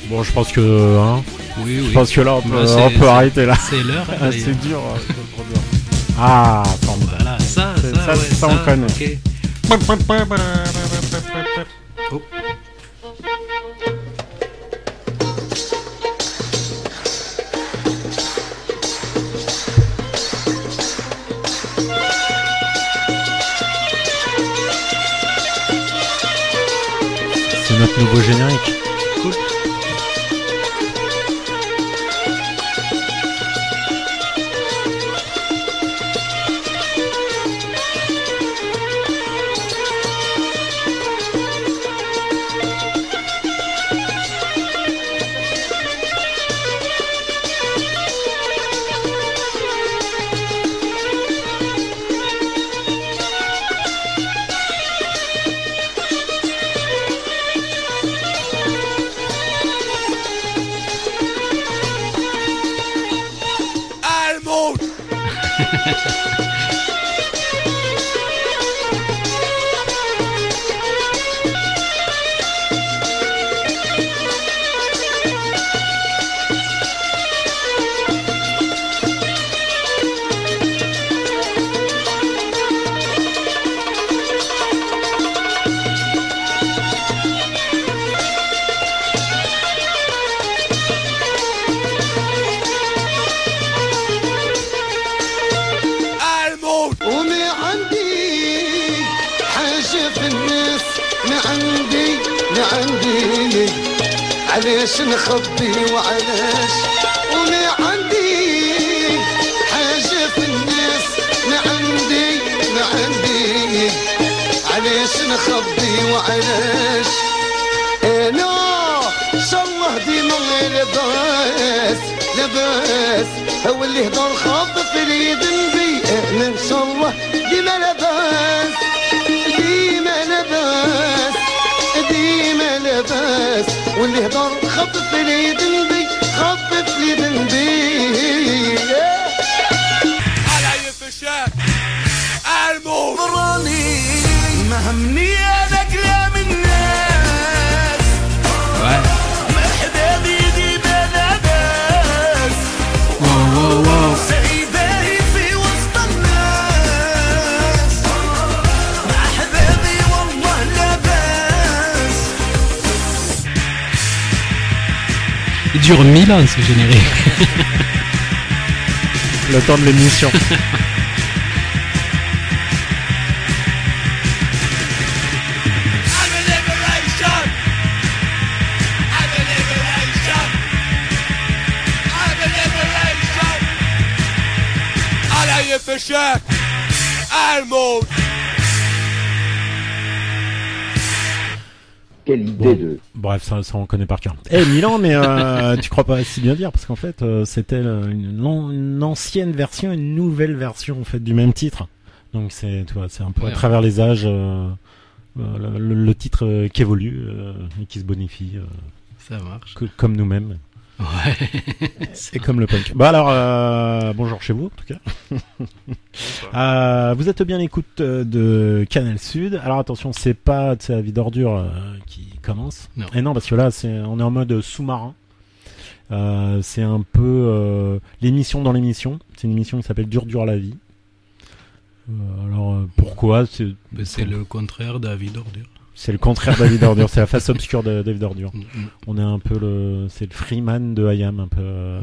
Bon, je pense que Oui, oui. je pense que là on peut, Là, on peut arrêter là. C'est l'heure. Ah, d'ailleurs. c'est dur. Trop dur. Ah, formidable. Voilà, ça, Ça, on connaît. ok. Oh. C'est notre nouveau générique. Cool. وما عندي حاجة في الناس ما عندي علاش نخبي وعلاش وما عندي حاجة في الناس ما عندي علاش نخبي وعلاش انا شالله ديما لاباس هو اللي هضر خاف في اليد نبي انا ان شاء الله ديما لاباس واللي هضر خاف في اليد نبي علي فشاك الموت مراني ما همني انا كلام الناس Ouais. مرحبا بيدي بلا باس Wow, wow, wow. سايباني في وسط الناس مع حبابي والله لاباس Il dure 1000 ans ce générique. Le temps de l'émission. I'm a liberation I'm a liberation I'm a liberation علي فشاك الموت Quelle idée de... Bref, ça on connaît par cœur. Milan, mais tu crois pas si bien dire parce qu'en fait c'était une ancienne version, une nouvelle version en fait du même titre. Donc c'est, tu vois, c'est un peu Ouais. à travers les âges le titre qui évolue et qui se bonifie Ça marche. comme nous-mêmes Ouais. et comme le punk. Bah alors bonjour chez vous en tout cas. Vous êtes bien à l'écoute de Canal Sud. Alors attention, c'est pas la vie d'ordure qui commence. Non. Et non, parce que là, on est en mode sous-marin. C'est un peu l'émission dans l'émission. C'est une émission qui s'appelle Dur la vie. Pourquoi C'est le contraire d'Avis d'ordure. C'est le contraire de la vie d'ordure. C'est la face obscure de la vie d'ordure. Mm, mm. On est un peu c'est le Freeman de IAM un peu.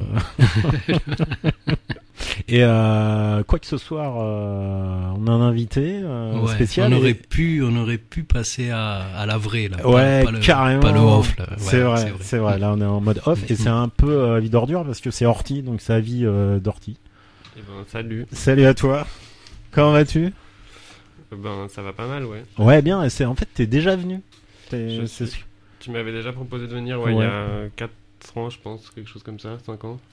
Et quoi que ce soir, on a un invité Ouais, spécial. on aurait pu passer à la vraie là. Ouais, pas le, carrément. Pas le off là. Ouais, c'est vrai. Là, on est en mode off et c'est un peu vie d'ordure parce que c'est Horty, donc c'est la vie d'Horty. Eh ben, salut. Salut à toi. Comment vas-tu? Ben, ça va pas mal, ouais. Ouais, bien. Et en fait, t'es déjà venu. Je C'est- suis- Tu m'avais déjà proposé de venir, ouais, il y a 4 ans, je pense, quelque chose comme ça, 5 ans.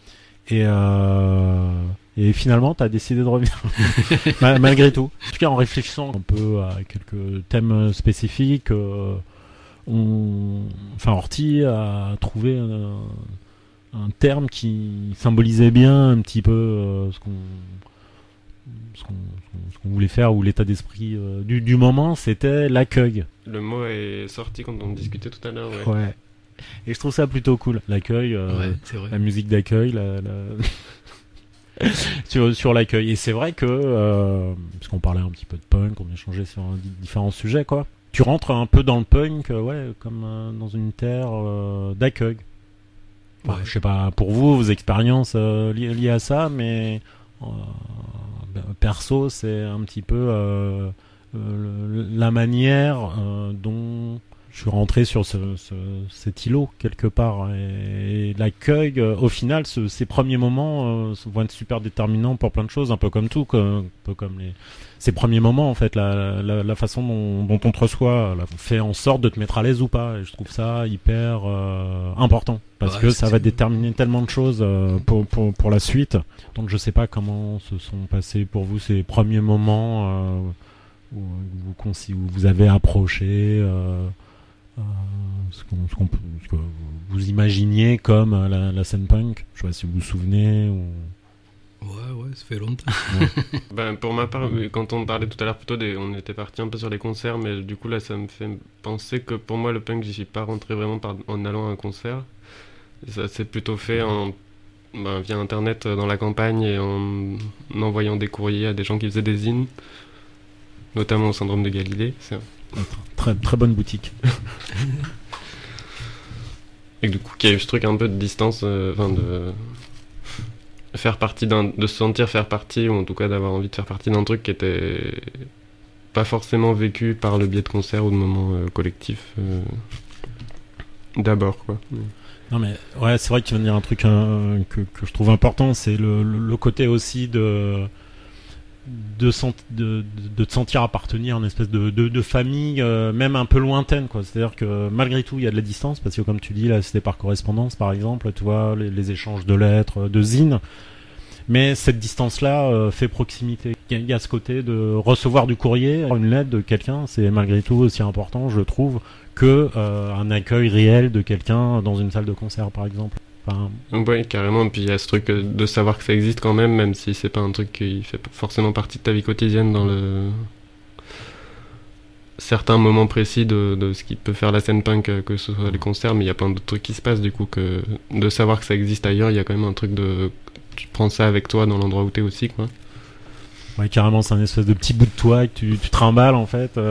Et finalement, t'as décidé de revenir. Malgré tout. En tout cas, en réfléchissant un peu à quelques thèmes spécifiques, Horty a trouvé un terme qui symbolisait bien un petit peu ce qu'on voulait faire, ou l'état d'esprit du moment, c'était l'accueil. Le mot est sorti quand on discutait tout à l'heure, ouais. Ouais. Et je trouve ça plutôt cool. L'accueil, Ouais, c'est vrai. la musique d'accueil, sur l'accueil. Et c'est vrai que, parce qu'on parlait un petit peu de punk, on échangeait sur différents sujets, quoi. Tu rentres un peu dans le punk, ouais, comme dans une terre d'accueil. Enfin, Ouais. je sais pas pour vous, vos expériences liées à ça, mais perso, c'est un petit peu la manière dont je suis rentré sur cet îlot quelque part. Et l'accueil, au final, ces premiers moments vont être super déterminants pour plein de choses, un peu comme tout, un peu comme ces premiers moments en fait, la façon dont on te reçoit fait en sorte de te mettre à l'aise ou pas. Et je trouve ça hyper important parce Ouais, que ça c'est- va déterminer tellement de choses pour la suite. Donc je sais pas comment se sont passés pour vous ces premiers moments où vous avez approché ce que vous imaginiez comme la scène punk. Je sais pas si vous vous souvenez ou... Ouais, ça fait longtemps. Ben, pour ma part, quand on parlait tout à l'heure plutôt on était parti un peu sur les concerts, mais du coup là ça me fait penser que pour moi le punk j'y suis pas rentré vraiment en allant à un concert. Ça s'est plutôt fait via internet dans la campagne et en envoyant des courriers à des gens qui faisaient des zines, notamment au Syndrome de Galilée. Très, très bonne boutique. Et du coup qu'il y a eu ce truc un peu de distance, de faire partie de se sentir faire partie, ou en tout cas d'avoir envie de faire partie d'un truc qui était pas forcément vécu par le biais de concerts ou de moments collectifs d'abord, quoi. Non mais ouais, c'est vrai que tu viens de dire un truc que je trouve important, c'est le côté aussi de te sentir appartenir à une espèce de famille, même un peu lointaine, quoi. C'est-à-dire que malgré tout il y a de la distance, parce que comme tu dis là, c'était par correspondance par exemple, tu vois, les échanges de lettres, de zines, mais cette distance là fait proximité. Il y a ce côté de recevoir du courrier, une lettre de quelqu'un, c'est malgré tout aussi important, je trouve, que un accueil réel de quelqu'un dans une salle de concert par exemple. Enfin, Ouais, carrément. Et puis il y a ce truc de savoir que ça existe quand même si c'est pas un truc qui fait pas forcément partie de ta vie quotidienne dans certains moments précis de ce qui peut faire la scène punk, que ce soit les concerts, mais il y a plein d'autres trucs qui se passent, du coup, que de savoir que ça existe ailleurs, il y a quand même un truc tu prends ça avec toi dans l'endroit où t'es aussi, quoi. ouais, carrément, c'est un espèce de petit bout de toi que tu trimbales en fait,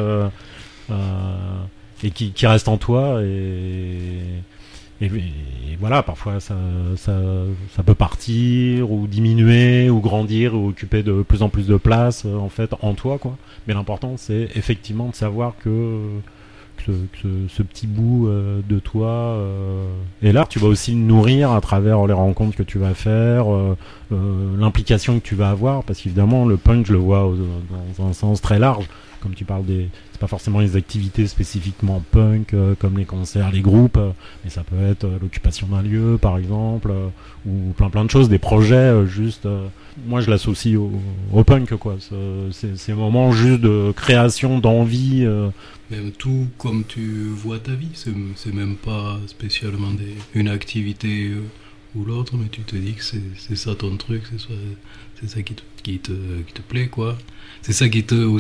et qui reste en toi, et voilà, parfois ça peut partir ou diminuer ou grandir ou occuper de plus en plus de place en fait en toi, quoi. Mais l'important c'est effectivement de savoir que ce petit bout de toi est là. Tu vas aussi le nourrir à travers les rencontres que tu vas faire, l'implication que tu vas avoir, parce qu'évidemment le punk, je le vois dans un sens très large. Comme tu parles c'est pas forcément les activités spécifiquement punk comme les concerts, les groupes, mais ça peut être l'occupation d'un lieu par exemple, ou plein de choses, des projets juste. Moi je l'associe au punk, quoi. Ces moments juste de création, d'envie. Même tout comme tu vois ta vie, c'est même pas spécialement une activité ou l'autre, mais tu te dis que c'est ça ton truc, c'est ça qui te plaît, quoi. C'est ça qui te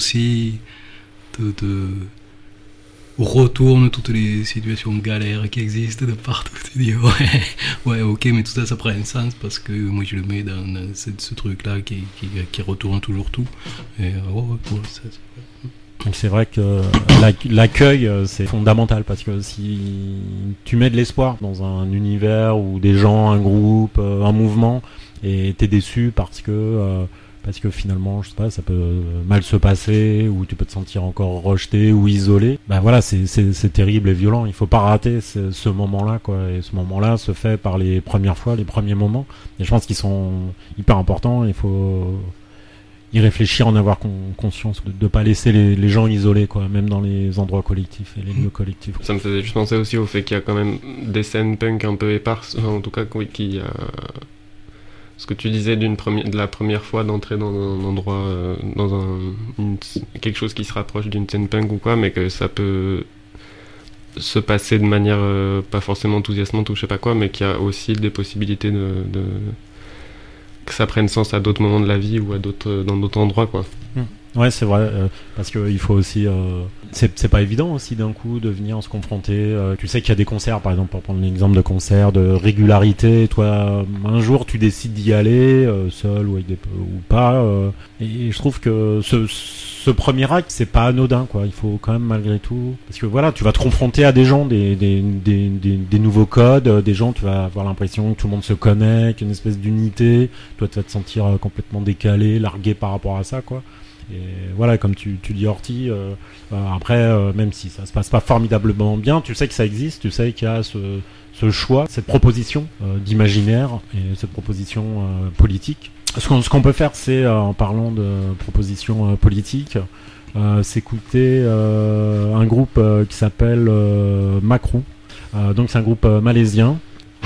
retourne toutes les situations galères qui existent de partout. Tu dis ouais, ok, mais tout ça, ça prend un sens parce que moi je le mets dans ce truc-là qui retourne toujours tout. Et ça. Donc c'est vrai que l'accueil c'est fondamental, parce que si tu mets de l'espoir dans un univers ou des gens, un groupe, un mouvement, et t'es déçu parce que finalement, je sais pas, ça peut mal se passer, ou tu peux te sentir encore rejeté ou isolé, bah voilà, c'est terrible et violent. Il faut pas rater ce moment-là, quoi. Et ce moment-là se fait par les premières fois, les premiers moments, et je pense qu'ils sont hyper importants. Il faut y réfléchir, en avoir conscience, de pas laisser les gens isolés, quoi, même dans les endroits collectifs et les lieux collectifs. Ça me faisait juste penser aussi au fait qu'il y a quand même des scènes punk un peu éparses, enfin, en tout cas, oui, ce que tu disais de la première fois d'entrer dans un endroit, quelque chose qui se rapproche d'une scène punk ou quoi, mais que ça peut se passer de manière pas forcément enthousiasmante ou je sais pas quoi, mais qu'il y a aussi des possibilités que ça prenne sens à d'autres moments de la vie ou dans d'autres endroits, quoi. Ouais, c'est vrai, parce qu'il faut aussi... c'est pas évident aussi d'un coup de venir se confronter. Tu sais qu'il y a des concerts, par exemple, pour prendre l'exemple de concerts, de régularité. Toi, un jour, tu décides d'y aller, seul ou, ou pas. Et je trouve que ce premier acte, c'est pas anodin, quoi. Il faut quand même, malgré tout... Parce que voilà, tu vas te confronter à des gens, des nouveaux codes, des gens, tu vas avoir l'impression que tout le monde se connaît, qu'il y a une espèce d'unité. Toi, tu vas te sentir complètement décalé, largué par rapport à ça, quoi. Et voilà, comme tu dis Horty, après, même si ça se passe pas formidablement bien, tu sais que ça existe, tu sais qu'il y a ce choix, cette proposition d'imaginaire et cette proposition politique. Ce qu'on peut faire, c'est, en parlant de proposition politique, s'écouter un groupe qui s'appelle Macrou. Donc c'est un groupe malaisien.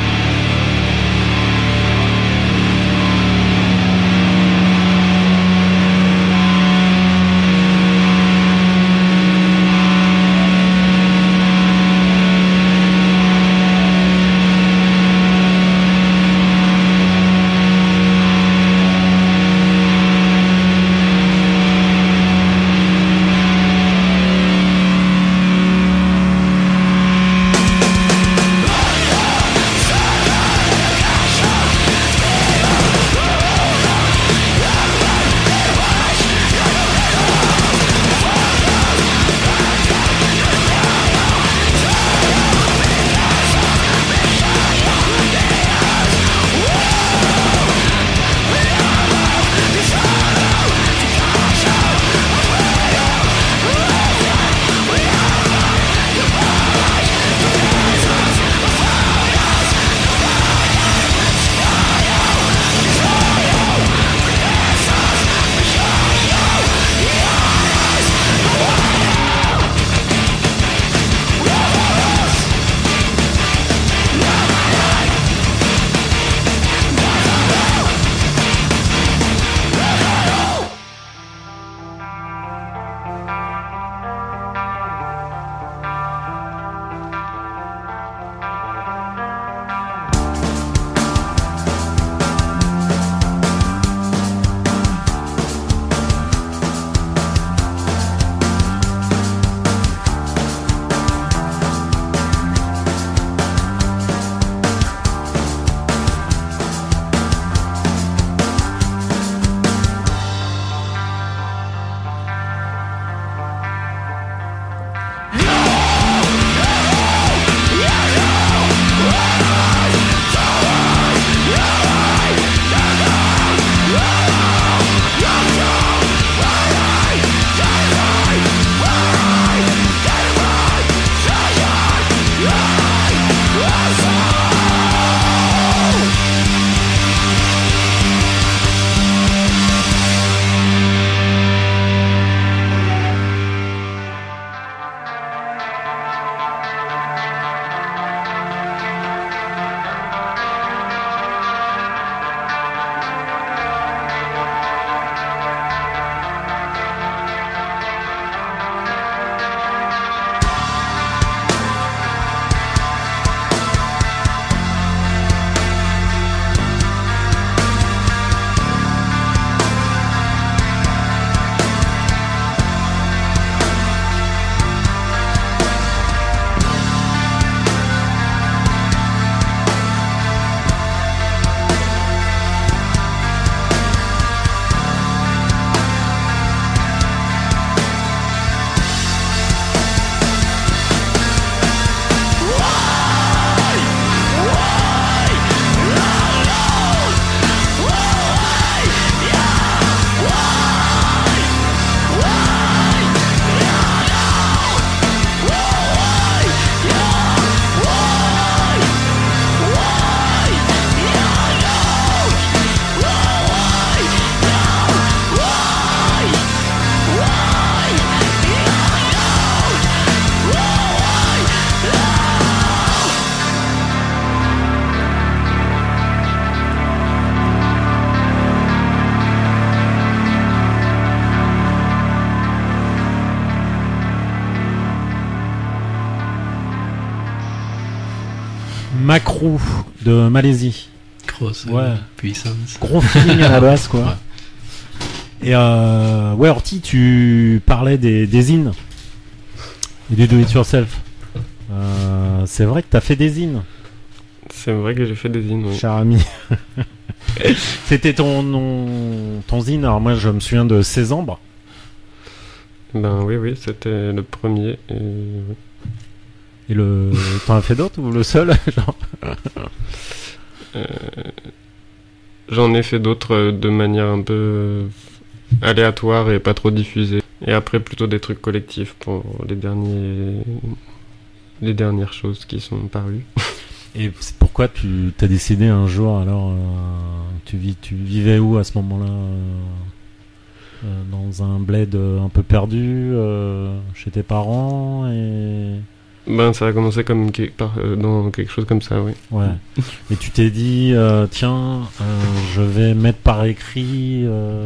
Macrou de Malaisie. Grosse Ouais. puissance. Gros feeling à la base, quoi. Ouais. Et ouais, Orti, tu parlais des zines et du do it yourself. C'est vrai que t'as fait des zines, C'est vrai que j'ai fait des zines, oui. cher ami. C'était ton zine. Alors moi, je me souviens de Césambre. Ben oui, c'était le premier. Et... oui. Et t'en as fait d'autres ou le seul genre J'en ai fait d'autres de manière un peu aléatoire et pas trop diffusée. Et après, plutôt des trucs collectifs pour les dernières choses qui sont parues. Et c'est pourquoi tu t'as décidé un jour alors tu vivais où à ce moment-là dans un bled un peu perdu chez tes parents et Ben, ça a commencé comme dans quelque chose comme ça, oui. ouais. Et tu t'es dit tiens je vais mettre par écrit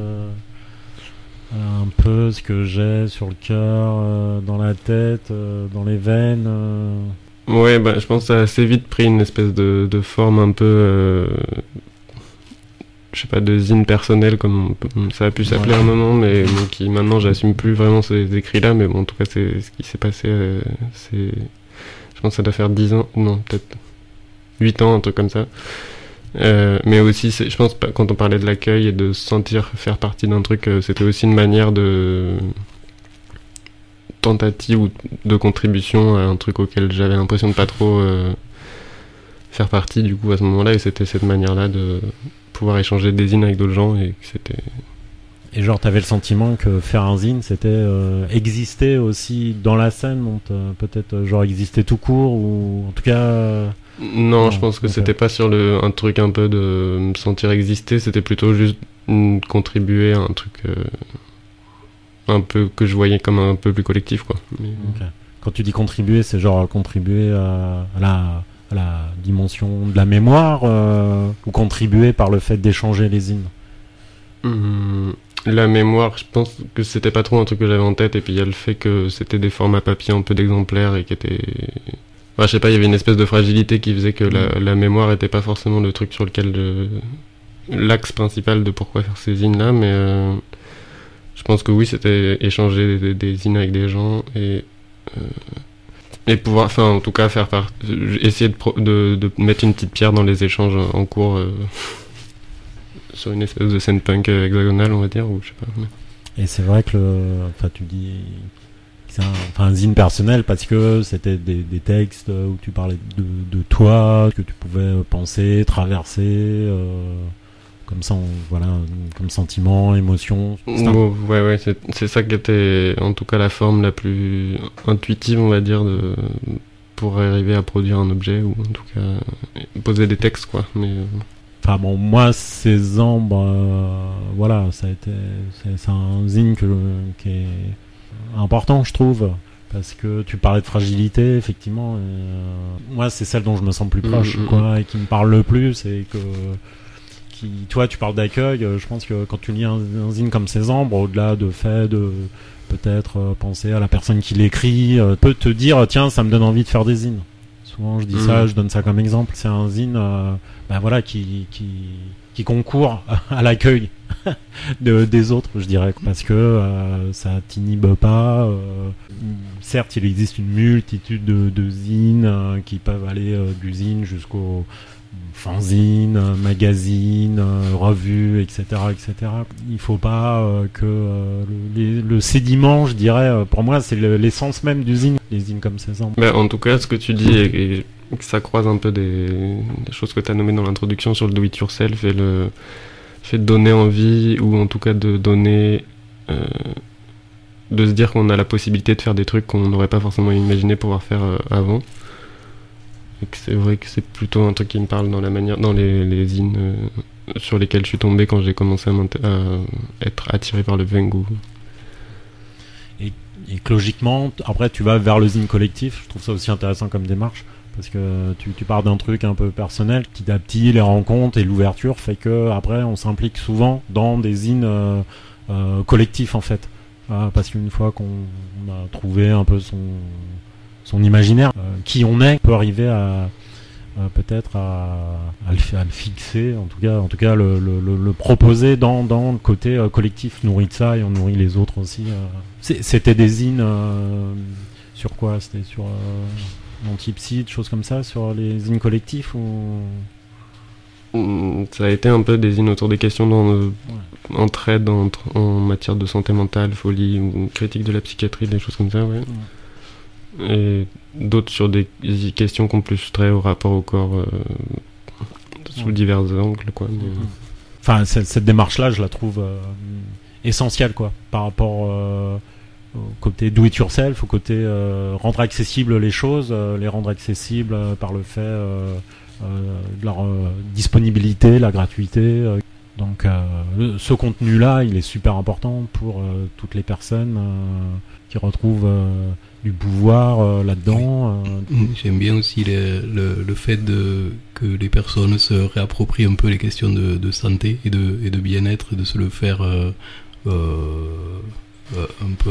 un peu ce que j'ai sur le cœur, dans la tête, dans les veines. Ouais, bah, je pense que ça a assez vite pris une espèce de forme un peu, je sais pas, de zine personnel, comme ça a pu s'appeler à un moment, mais bon, qui maintenant j'assume plus vraiment ces écrits-là, mais bon, en tout cas, c'est ce qui s'est passé, je pense que ça doit faire 10 ans, non, peut-être 8 ans, un truc comme ça. Mais aussi, je pense, quand on parlait de l'accueil et de se sentir faire partie d'un truc, c'était aussi une manière de tentative ou de contribution à un truc auquel j'avais l'impression de pas trop faire partie du coup à ce moment-là, et c'était cette manière-là de pouvoir échanger des zines avec d'autres gens, et que c'était... Et genre t'avais le sentiment que faire un zine c'était exister aussi dans la scène, donc peut-être genre exister tout court, ou en tout cas Non, je pense que ok. c'était pas sur un truc un peu de me sentir exister, c'était plutôt juste contribuer à un truc un peu que je voyais comme un peu plus collectif, quoi. Mais... ok. Quand tu dis contribuer, c'est genre contribuer à la dimension de la mémoire, ou contribuer par le fait d'échanger les zines. La mémoire, je pense que c'était pas trop un truc que j'avais en tête, et puis il y a le fait que c'était des formats papier un peu d'exemplaires et qui étaient... Enfin, je sais pas, il y avait une espèce de fragilité qui faisait que la mémoire était pas forcément le truc sur lequel l'axe principal de pourquoi faire ces zines là, mais je pense que oui, c'était échanger des zines avec des gens et pouvoir, enfin en tout cas essayer de mettre une petite pierre dans les échanges en cours sur une espèce de scène punk hexagonale, on va dire, ou je sais pas. Mais... Et c'est vrai que enfin tu dis que c'est un zine personnel parce que c'était des textes où tu parlais de toi, que tu pouvais penser, traverser, comme ça, voilà, comme sentiment, émotion. Ouais, c'est ça qui était en tout cas la forme la plus intuitive, on va dire, pour arriver à produire un objet, ou en tout cas poser des textes, quoi. Mais enfin bon, moi, Césambre, voilà, ça a été, c'est un zine qui est important, je trouve, parce que tu parlais de fragilité, effectivement. Moi, c'est celle dont je me sens plus proche, quoi, et qui me parle le plus, et que toi, tu parles d'accueil. Je pense que quand tu lis un zine comme Césambre, au-delà de fait de peut-être penser à la personne qui l'écrit, peut te dire tiens, ça me donne envie de faire des zines. Souvent, je dis ça, je donne ça comme exemple. C'est un zine, voilà, qui concourt à l'accueil des autres, je dirais, parce que ça t'inhibe pas. Certes, il existe une multitude de zines qui peuvent aller du zine jusqu'au fanzine, magazine, revue, etc., etc. Il faut pas que le sédiment, je dirais, pour moi, c'est l'essence même du zine. Les zines comme Césambre. Ben, en tout cas, ce que tu dis, et que ça croise un peu des choses que tu as nommées dans l'introduction sur le do it yourself et le fait de donner envie, ou en tout cas de donner, de se dire qu'on a la possibilité de faire des trucs qu'on n'aurait pas forcément imaginé pouvoir faire avant. Et que c'est vrai que c'est plutôt un truc qui me parle dans la manière, dans les zines sur lesquels je suis tombé quand j'ai commencé à être attiré par le punk. Et que logiquement, après tu vas vers le zine collectif. Je trouve ça aussi intéressant comme démarche, parce que tu pars d'un truc un peu personnel, petit à petit les rencontres et l'ouverture fait que après on s'implique souvent dans des zines collectifs, en fait, parce qu'une fois qu'on a trouvé un peu son imaginaire, qui on est, on peut arriver peut-être à le fixer, en tout cas le proposer dans le côté collectif. Nourrit de ça et on nourrit les autres aussi. C'était des zines sur quoi? C'était sur l'antipsy, choses comme ça, sur les zines collectifs ou... Ça a été un peu des zines autour des questions d'entraide en matière de santé mentale, folie ou critique de la psychiatrie, des choses comme ça, ouais. Et d'autres sur des questions qui ont plus trait au rapport au corps sous divers angles, quoi. Mais... Enfin, cette démarche-là, je la trouve essentielle, quoi, par rapport au côté do it yourself, au côté rendre accessibles les choses, les rendre accessibles par le fait de leur disponibilité, la gratuité. Donc ce contenu-là, il est super important pour toutes les personnes qui retrouvent du pouvoir là-dedans. J'aime bien aussi le fait que les personnes se réapproprient un peu les questions de santé et de bien-être, et de se le faire un peu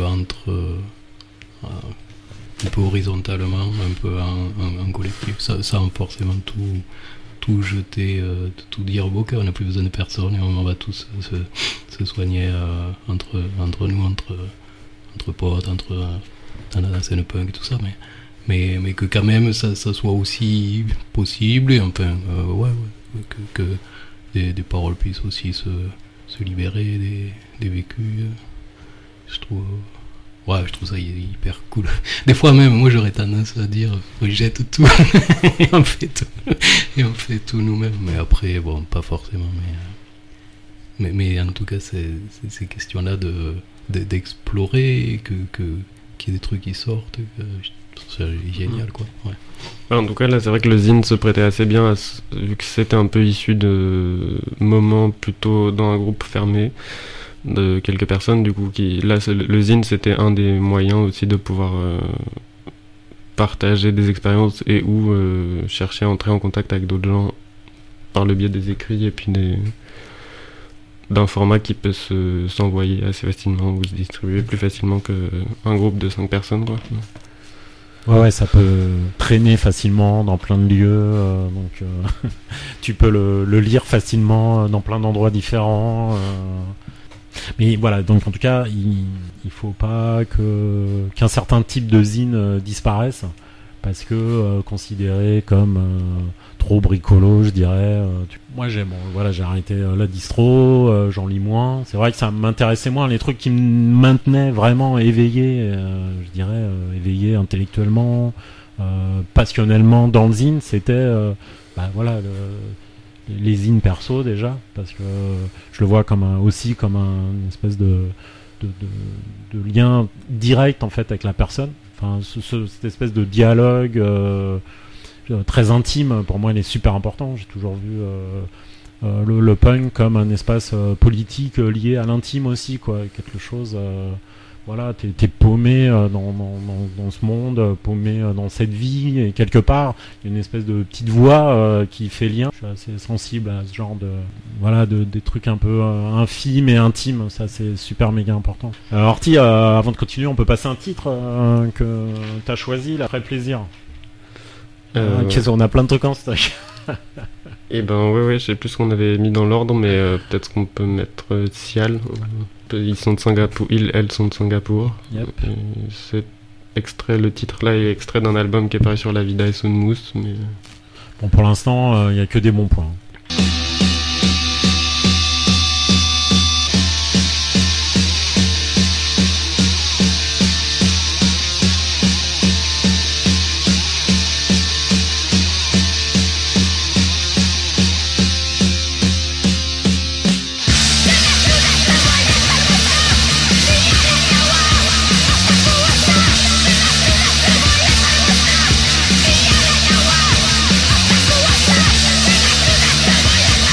un peu horizontalement, un peu en collectif, sans forcément tout jeter, tout dire ok, on n'a plus besoin de personne et on va tous se soigner entre nous, entre potes, dans la scène punk et tout ça, mais que quand même ça soit aussi possible, et enfin que des paroles puissent aussi se libérer des vécus. Je trouve ça hyper cool. Des fois même, moi j'aurais tendance à dire on jette tout et on fait tout nous-mêmes. Mais après, bon, pas forcément. Mais en tout cas, c'est ces questions-là d'explorer, qu'il y ait des trucs qui sortent. C'est génial, quoi. Ouais. En tout cas, là, c'est vrai que le zine se prêtait assez bien, vu que c'était un peu issu de moments plutôt dans un groupe fermé de quelques personnes, du coup, le zine, c'était un des moyens aussi de pouvoir partager des expériences et ou chercher à entrer en contact avec d'autres gens par le biais des écrits et puis d'un format qui peut s'envoyer assez facilement ou se distribuer plus facilement qu'un groupe de 5 personnes, quoi. Ouais, ça peut traîner facilement dans plein de lieux, donc tu peux le lire facilement dans plein d'endroits différents. Mais voilà, donc en tout cas, il faut pas qu'un certain type de zine disparaisse, parce que considéré comme trop bricolo, je dirais. Moi j'ai arrêté la distro, j'en lis moins. C'est vrai que ça m'intéressait moins, les trucs qui me maintenaient vraiment éveillé, je dirais éveillé intellectuellement, passionnellement dans le zine, c'était les zines perso déjà, parce que je le vois aussi comme une espèce de lien direct en fait avec la personne. Enfin, cette espèce de dialogue très intime, pour moi, il est super important. J'ai toujours vu le punk comme un espace politique lié à l'intime aussi, quoi, quelque chose. Voilà, t'es paumé dans ce monde, paumé dans cette vie, et quelque part, il y a une espèce de petite voix qui fait lien. Je suis assez sensible à ce genre des trucs un peu infimes et intimes. Ça, c'est super méga important. Horty, avant de continuer, on peut passer un titre que t'as choisi, là, très plaisir. On a plein de trucs en stock. Et ben ouais, je sais plus ce qu'on avait mis dans l'ordre, mais peut-être qu'on peut mettre Sial. Ils sont de Singapour, elles sont de Singapour. Yep. Le titre là est extrait d'un album qui est paru sur La Vida et Son Mousse, mais... Bon, pour l'instant, il y a que des bons points. We'll be right back.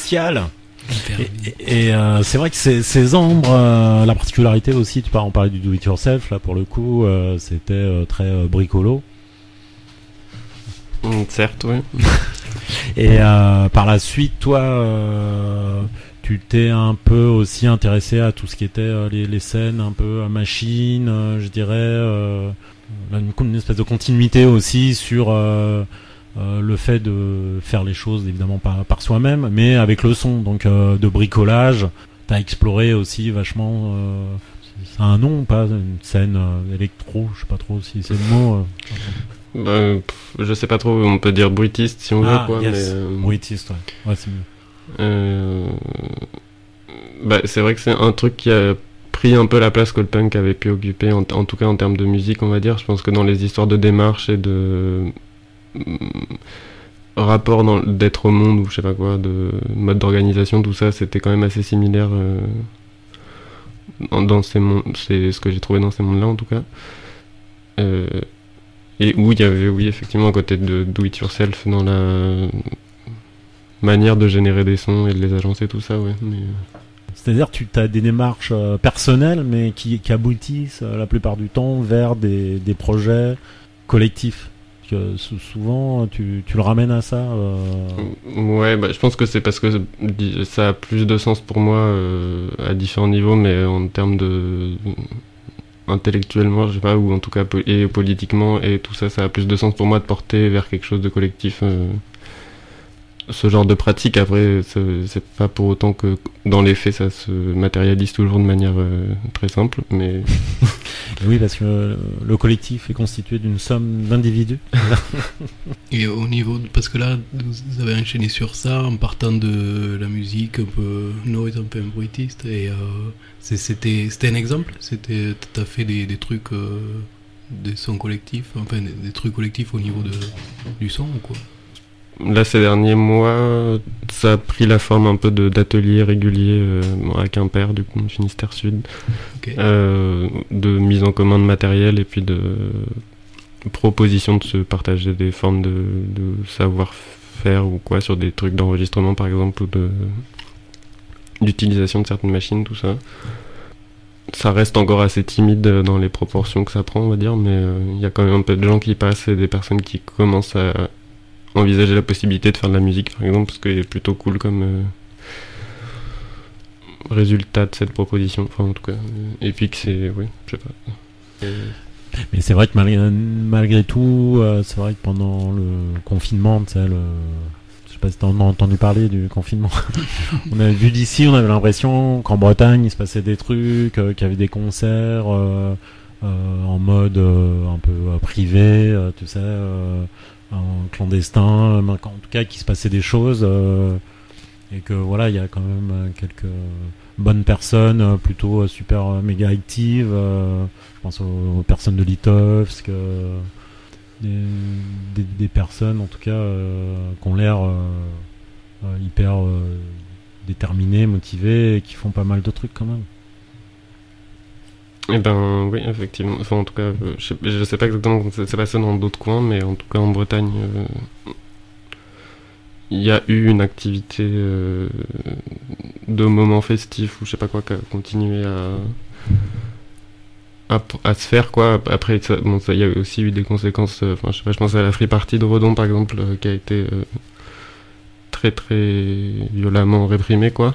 glacial. Hyper Et c'est vrai que ces ombres, la particularité aussi, on parlait du do-it-yourself, là pour le coup, c'était très bricolo. Certes, oui. Et par la suite, toi, tu t'es un peu aussi intéressé à tout ce qui était les scènes un peu machine, je dirais, une espèce de continuité aussi sur le fait de faire les choses évidemment par soi-même, mais avec le son, donc de bricolage. T'as exploré aussi vachement. C'est un nom ou pas, une scène électro, je sais pas trop si c'est le mot. Je sais pas trop, on peut dire bruitiste si on veut, quoi. Yes. Mais, Bruitiste, ouais, c'est mieux. C'est vrai que c'est un truc qui a pris un peu la place que le punk avait pu occuper, en tout cas en termes de musique, on va dire. Je pense que dans les histoires de démarche et de rapport d'être au monde, ou je sais pas quoi, de mode d'organisation, tout ça, c'était quand même assez similaire dans ces mondes. C'est ce que j'ai trouvé dans ces mondes-là, en tout cas. Et où il y avait, oui, effectivement, un côté de do-it-yourself dans la manière de générer des sons et de les agencer, tout ça, ouais. Mais... C'est-à-dire tu as des démarches personnelles, mais qui aboutissent la plupart du temps vers des projets collectifs. Souvent, tu le ramènes à ça. Ouais, je pense que c'est parce que ça a plus de sens pour moi à différents niveaux, mais en termes de... intellectuellement, je sais pas, ou en tout cas et politiquement, et tout ça, ça a plus de sens pour moi de porter vers quelque chose de collectif. Ce genre de pratique, après, c'est pas pour autant que dans les faits ça se matérialise toujours de manière très simple, mais... Oui, parce que le collectif est constitué d'une somme d'individus. Et au niveau parce que là vous avez enchaîné sur ça en partant de la musique un peu noise, un peu bruitiste, et c'était un exemple, t'as fait des trucs des sons collectifs, enfin des trucs collectifs au niveau du son ou quoi? Là, ces derniers mois, ça a pris la forme un peu d'ateliers réguliers à Quimper, du coup, Finistère Sud, Okay. de mise en commun de matériel et puis de proposition de se partager des formes de savoir-faire ou quoi sur des trucs d'enregistrement, par exemple, ou d'utilisation de certaines machines, tout ça. Ça reste encore assez timide dans les proportions que ça prend, on va dire, mais il y a quand même un peu de gens qui passent et des personnes qui commencent à envisager la possibilité de faire de la musique, par exemple, parce qu'il est plutôt cool comme résultat de cette proposition, enfin en tout cas, et puis que c'est, oui, je sais pas. Mais c'est vrai que malgré tout, c'est vrai que pendant le confinement, tu sais, je sais pas si t'en as entendu parler du confinement. On avait vu d'ici, on avait l'impression qu'en Bretagne il se passait des trucs, qu'il y avait des concerts en mode un peu privé, tu sais, en clandestin, en tout cas qu'il se passait des choses, et que voilà, il y a quand même quelques bonnes personnes plutôt super méga actives. Je pense aux personnes de Litovsk, des personnes en tout cas qui ont l'air hyper déterminées, motivées, et qui font pas mal de trucs quand même. Eh ben oui, effectivement. Enfin, en tout cas, je sais pas exactement comment ça s'est passé dans d'autres coins, mais en tout cas en Bretagne, il y a eu une activité de moment festif ou je sais pas quoi qui a continué à se faire, quoi. Après, il y a aussi eu des conséquences. Enfin, je sais pas, je pense à la Free Party de Redon par exemple, qui a été très très violemment réprimée, quoi.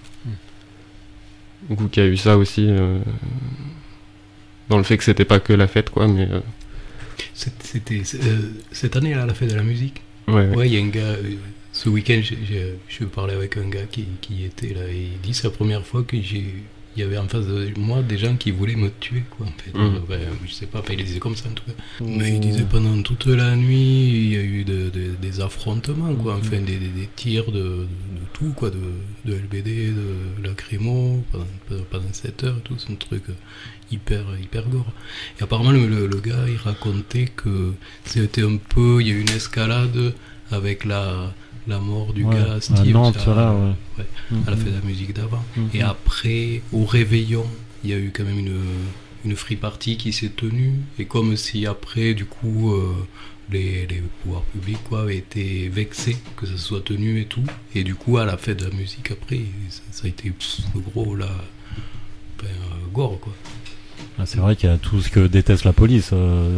Du coup, qui a eu ça aussi. Dans le fait que c'était pas que la fête, quoi, mais... C'était cette année, là, la fête de la musique. Ouais, il y a un gars... ce week-end, je parlais avec un gars qui était là, et il dit c'est la première fois que il y avait en face de moi des gens qui voulaient me tuer, quoi, en fait. Je sais pas, il les disait comme ça, en tout cas. Mais il disait pendant toute la nuit, il y a eu des affrontements, quoi, enfin, des tirs de tout, quoi, de LBD, de lacrymo, pendant 7 heures, tout, c'est un truc hyper gore. Et apparemment, le gars, il racontait que c'était un peu, il y a eu une escalade avec la mort du gars Steve à Nantes, là, à la fête de la musique d'avant. Et après, au réveillon, il y a eu quand même une free party qui s'est tenue, et comme si après, du coup, les pouvoirs publics avaient été vexés que ça soit tenu et tout, et du coup, à la fête de la musique après, ça a été le gros, là, gore, quoi. Ah, c'est vrai qu'il y a tout ce que déteste la police.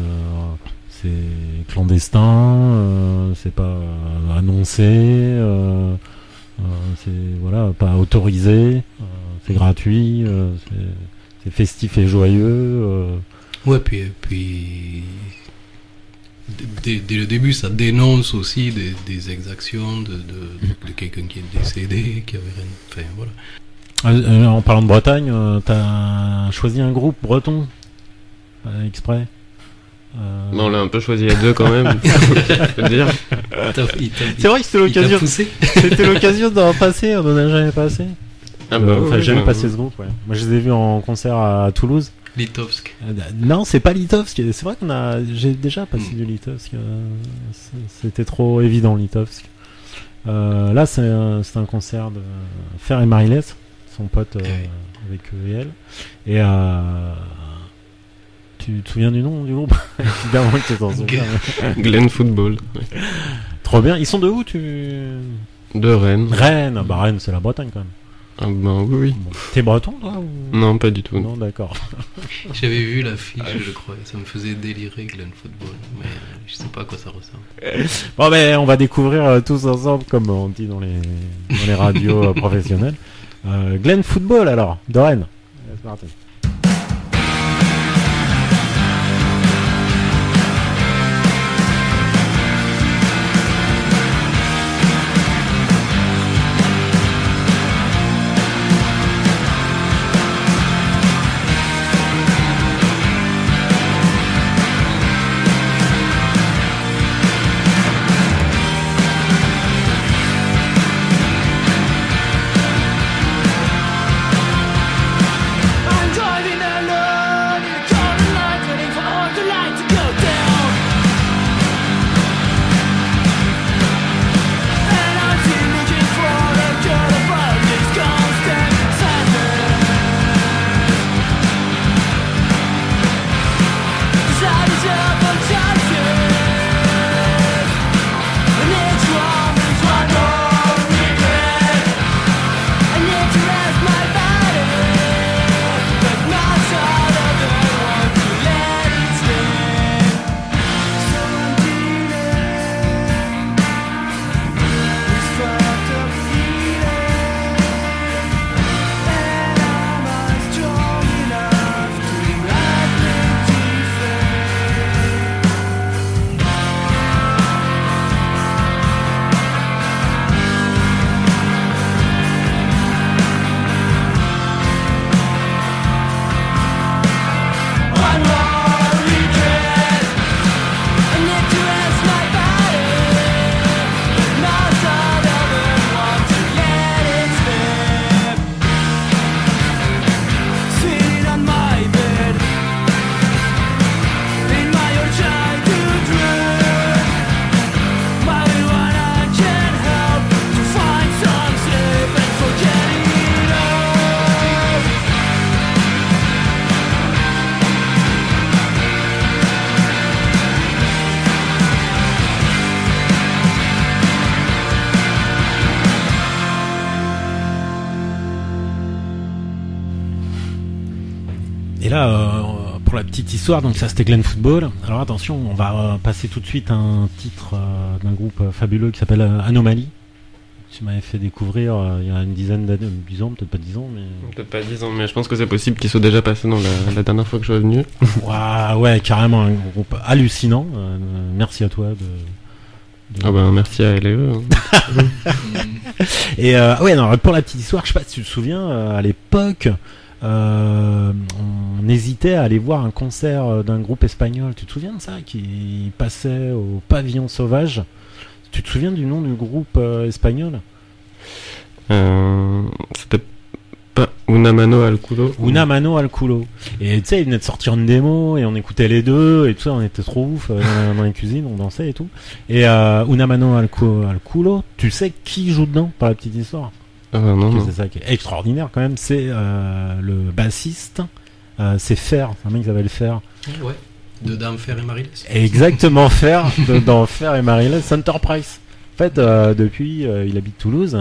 C'est clandestin, c'est pas annoncé, c'est voilà, pas autorisé, c'est gratuit, c'est festif et joyeux. Ouais, puis dès le début, ça dénonce aussi des exactions de quelqu'un qui est décédé, qui avait rien. Enfin, voilà. En parlant de Bretagne, t'as choisi un groupe breton exprès. Non, on l'a un peu choisi les deux quand même, je peux te dire. C'est vrai que c'était l'occasion d'en passer, on en a jamais passé. Ah bah, Enfin, oui, jamais bah, passé ce groupe, ouais. Moi je les ai vus en concert à Toulouse. Litovsk. Non, c'est pas Litovsk, c'est vrai j'ai déjà passé du Litovsk, c'était trop évident Litovsk. Là c'est un concert de Fer et Marilès, son pote avec eux et elle. Et tu te souviens du nom du groupe? Évidemment que tu t'en souviens. Glen Football. Trop bien. Ils sont de où De Rennes. Rennes. Bah Rennes, c'est la Bretagne quand même. Ah bah oui. Bon. T'es breton toi ou... Non, pas du tout. Non, d'accord. J'avais vu l'affiche, je crois. Ça me faisait délirer Glen Football, mais je sais pas à quoi ça ressemble. Bon ben, on va découvrir tous ensemble, comme on dit dans les radios professionnelles. Glen Football alors, de Rennes. C'est parti. Pour la petite histoire, donc ça c'était Glen Football. Alors attention, on va passer tout de suite à un titre d'un groupe fabuleux qui s'appelle Anomaly. Tu m'avais fait découvrir il y a une dizaine d'années, 10 ans, peut-être pas 10 ans, mais... Peut-être pas 10 ans, mais je pense que c'est possible qu'ils soient déjà passés dans la dernière fois que je suis venu. Ouais, carrément, un groupe hallucinant. Merci à toi Ah ben merci à elle et eux. Et ouais, non, pour la petite histoire, je sais pas si tu te souviens, à l'époque... on hésitait à aller voir un concert d'un groupe espagnol. Tu te souviens de ça, qui passait au Pavillon Sauvage? Tu te souviens du nom du groupe espagnol? C'était pas Una Mano al Culo. Una Mano al Culo. Et tu sais, ils venaient de sortir une démo et on écoutait les deux et tout ça, on était trop ouf dans les cuisines, on dansait et tout. Et Una Mano al Culo, tu sais qui joue dedans, par la petite histoire? Non. C'est ça qui est extraordinaire quand même, c'est le bassiste C'est Fer, c'est un mec qui s'appelle Fer. Ouais. Dedans Fer et Marilès. Exactement, Fer, dans Fer et Marilyn, Center Price. En fait, depuis, il habite Toulouse.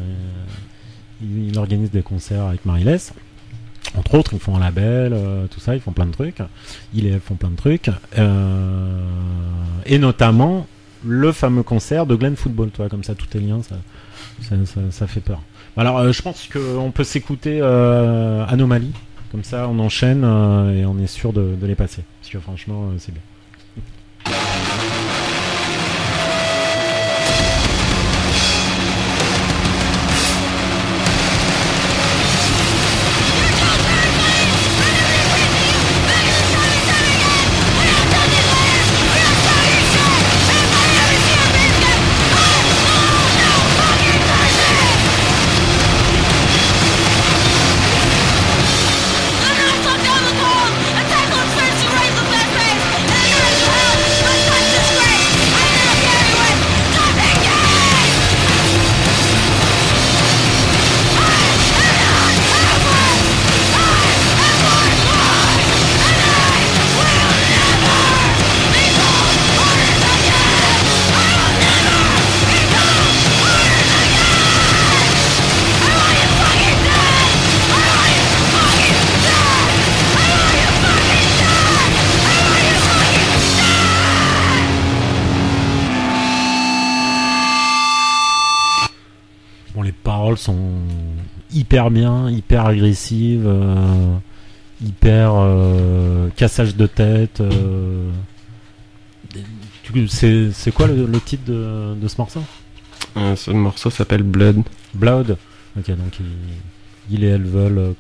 Il organise des concerts avec Marilès. Entre autres, ils font un label, tout ça, ils font plein de trucs. Ils font plein de trucs. Et notamment, le fameux concert de Glen Football, toi, comme ça, tout est lié, ça fait peur. Alors, je pense qu'on peut s'écouter Anomalie. Comme ça, on enchaîne et on est sûr de les passer. Parce que franchement, c'est bien. Sont hyper bien, hyper agressives, hyper cassage de tête. C'est quoi le titre de ce morceau? Ce morceau s'appelle Blood. Blood. Ok, donc il et elle veulent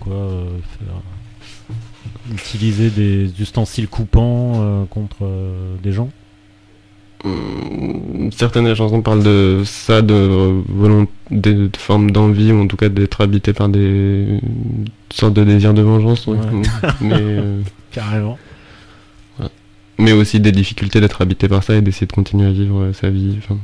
utiliser des ustensiles coupants contre des gens. Certaines chansons parlent de ça, de formes d'envie, ou en tout cas d'être habité par des sortes de désirs de vengeance. Ouais. Mais, carrément. Ouais. Mais aussi des difficultés d'être habité par ça et d'essayer de continuer à vivre sa vie. Enfin,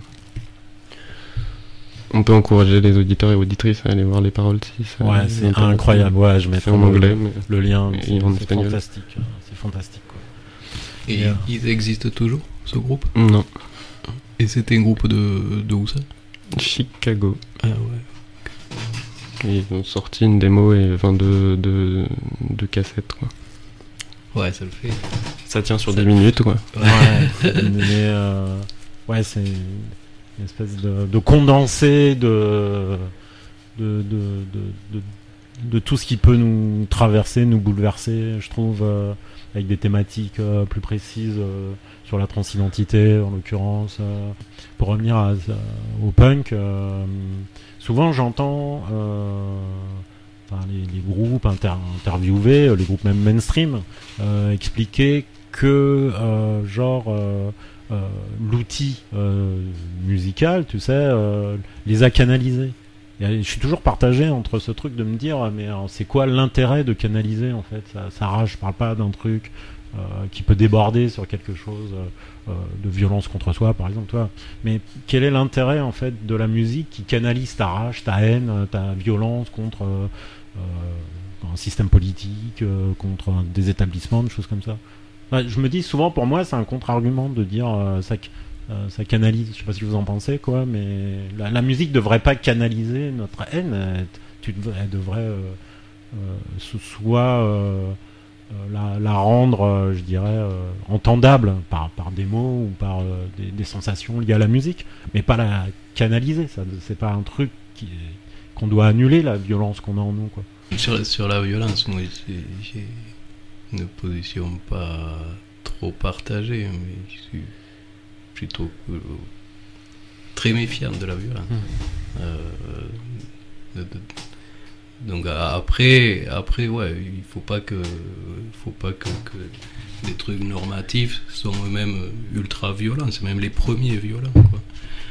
on peut encourager les auditeurs et auditrices à aller voir les paroles si ça. Ouais, c'est incroyable. Ouais, je mettrai en anglais, le lien. C'est fantastique. C'est fantastique, quoi. Et ils existent toujours, ce groupe? Non. Et c'était un groupe de où ça? Chicago. Ah ouais. Et ils ont sorti une démo et de cassettes, quoi. Ouais, ça le fait. Ça tient sur 10 minutes, quoi. Ouais, mais ouais, c'est une espèce de condensé de tout ce qui peut nous traverser, nous bouleverser, je trouve, avec des thématiques plus précises sur la transidentité, en l'occurrence. Pour revenir au punk, souvent j'entends les groupes interviewés, les groupes même mainstream, expliquer que l'outil musical, tu sais, les a canalisés. Et je suis toujours partagé entre ce truc de me dire, mais c'est quoi l'intérêt de canaliser, en fait? Ça rage, je parle pas d'un truc qui peut déborder sur quelque chose de violence contre soi, par exemple, toi. Mais quel est l'intérêt, en fait, de la musique qui canalise ta rage, ta haine, ta violence contre un système politique, contre des établissements, des choses comme ça? Ouais, je me dis souvent, pour moi, c'est un contre-argument de dire ça canalise. Je sais pas ce que vous en pensez, quoi, mais la musique devrait pas canaliser notre haine. Elle devrait soit la rendre, je dirais, entendable par des mots ou par des sensations liées à la musique, mais pas la canaliser. Ça, c'est pas un truc qu'on doit annuler, la violence qu'on a en nous, quoi. Sur la violence, moi, j'ai une position pas trop partagée, mais je suis plutôt très méfiant de la violence. Donc après ouais, il faut pas que les trucs normatifs sont eux-mêmes ultra violents, c'est même les premiers violents, quoi.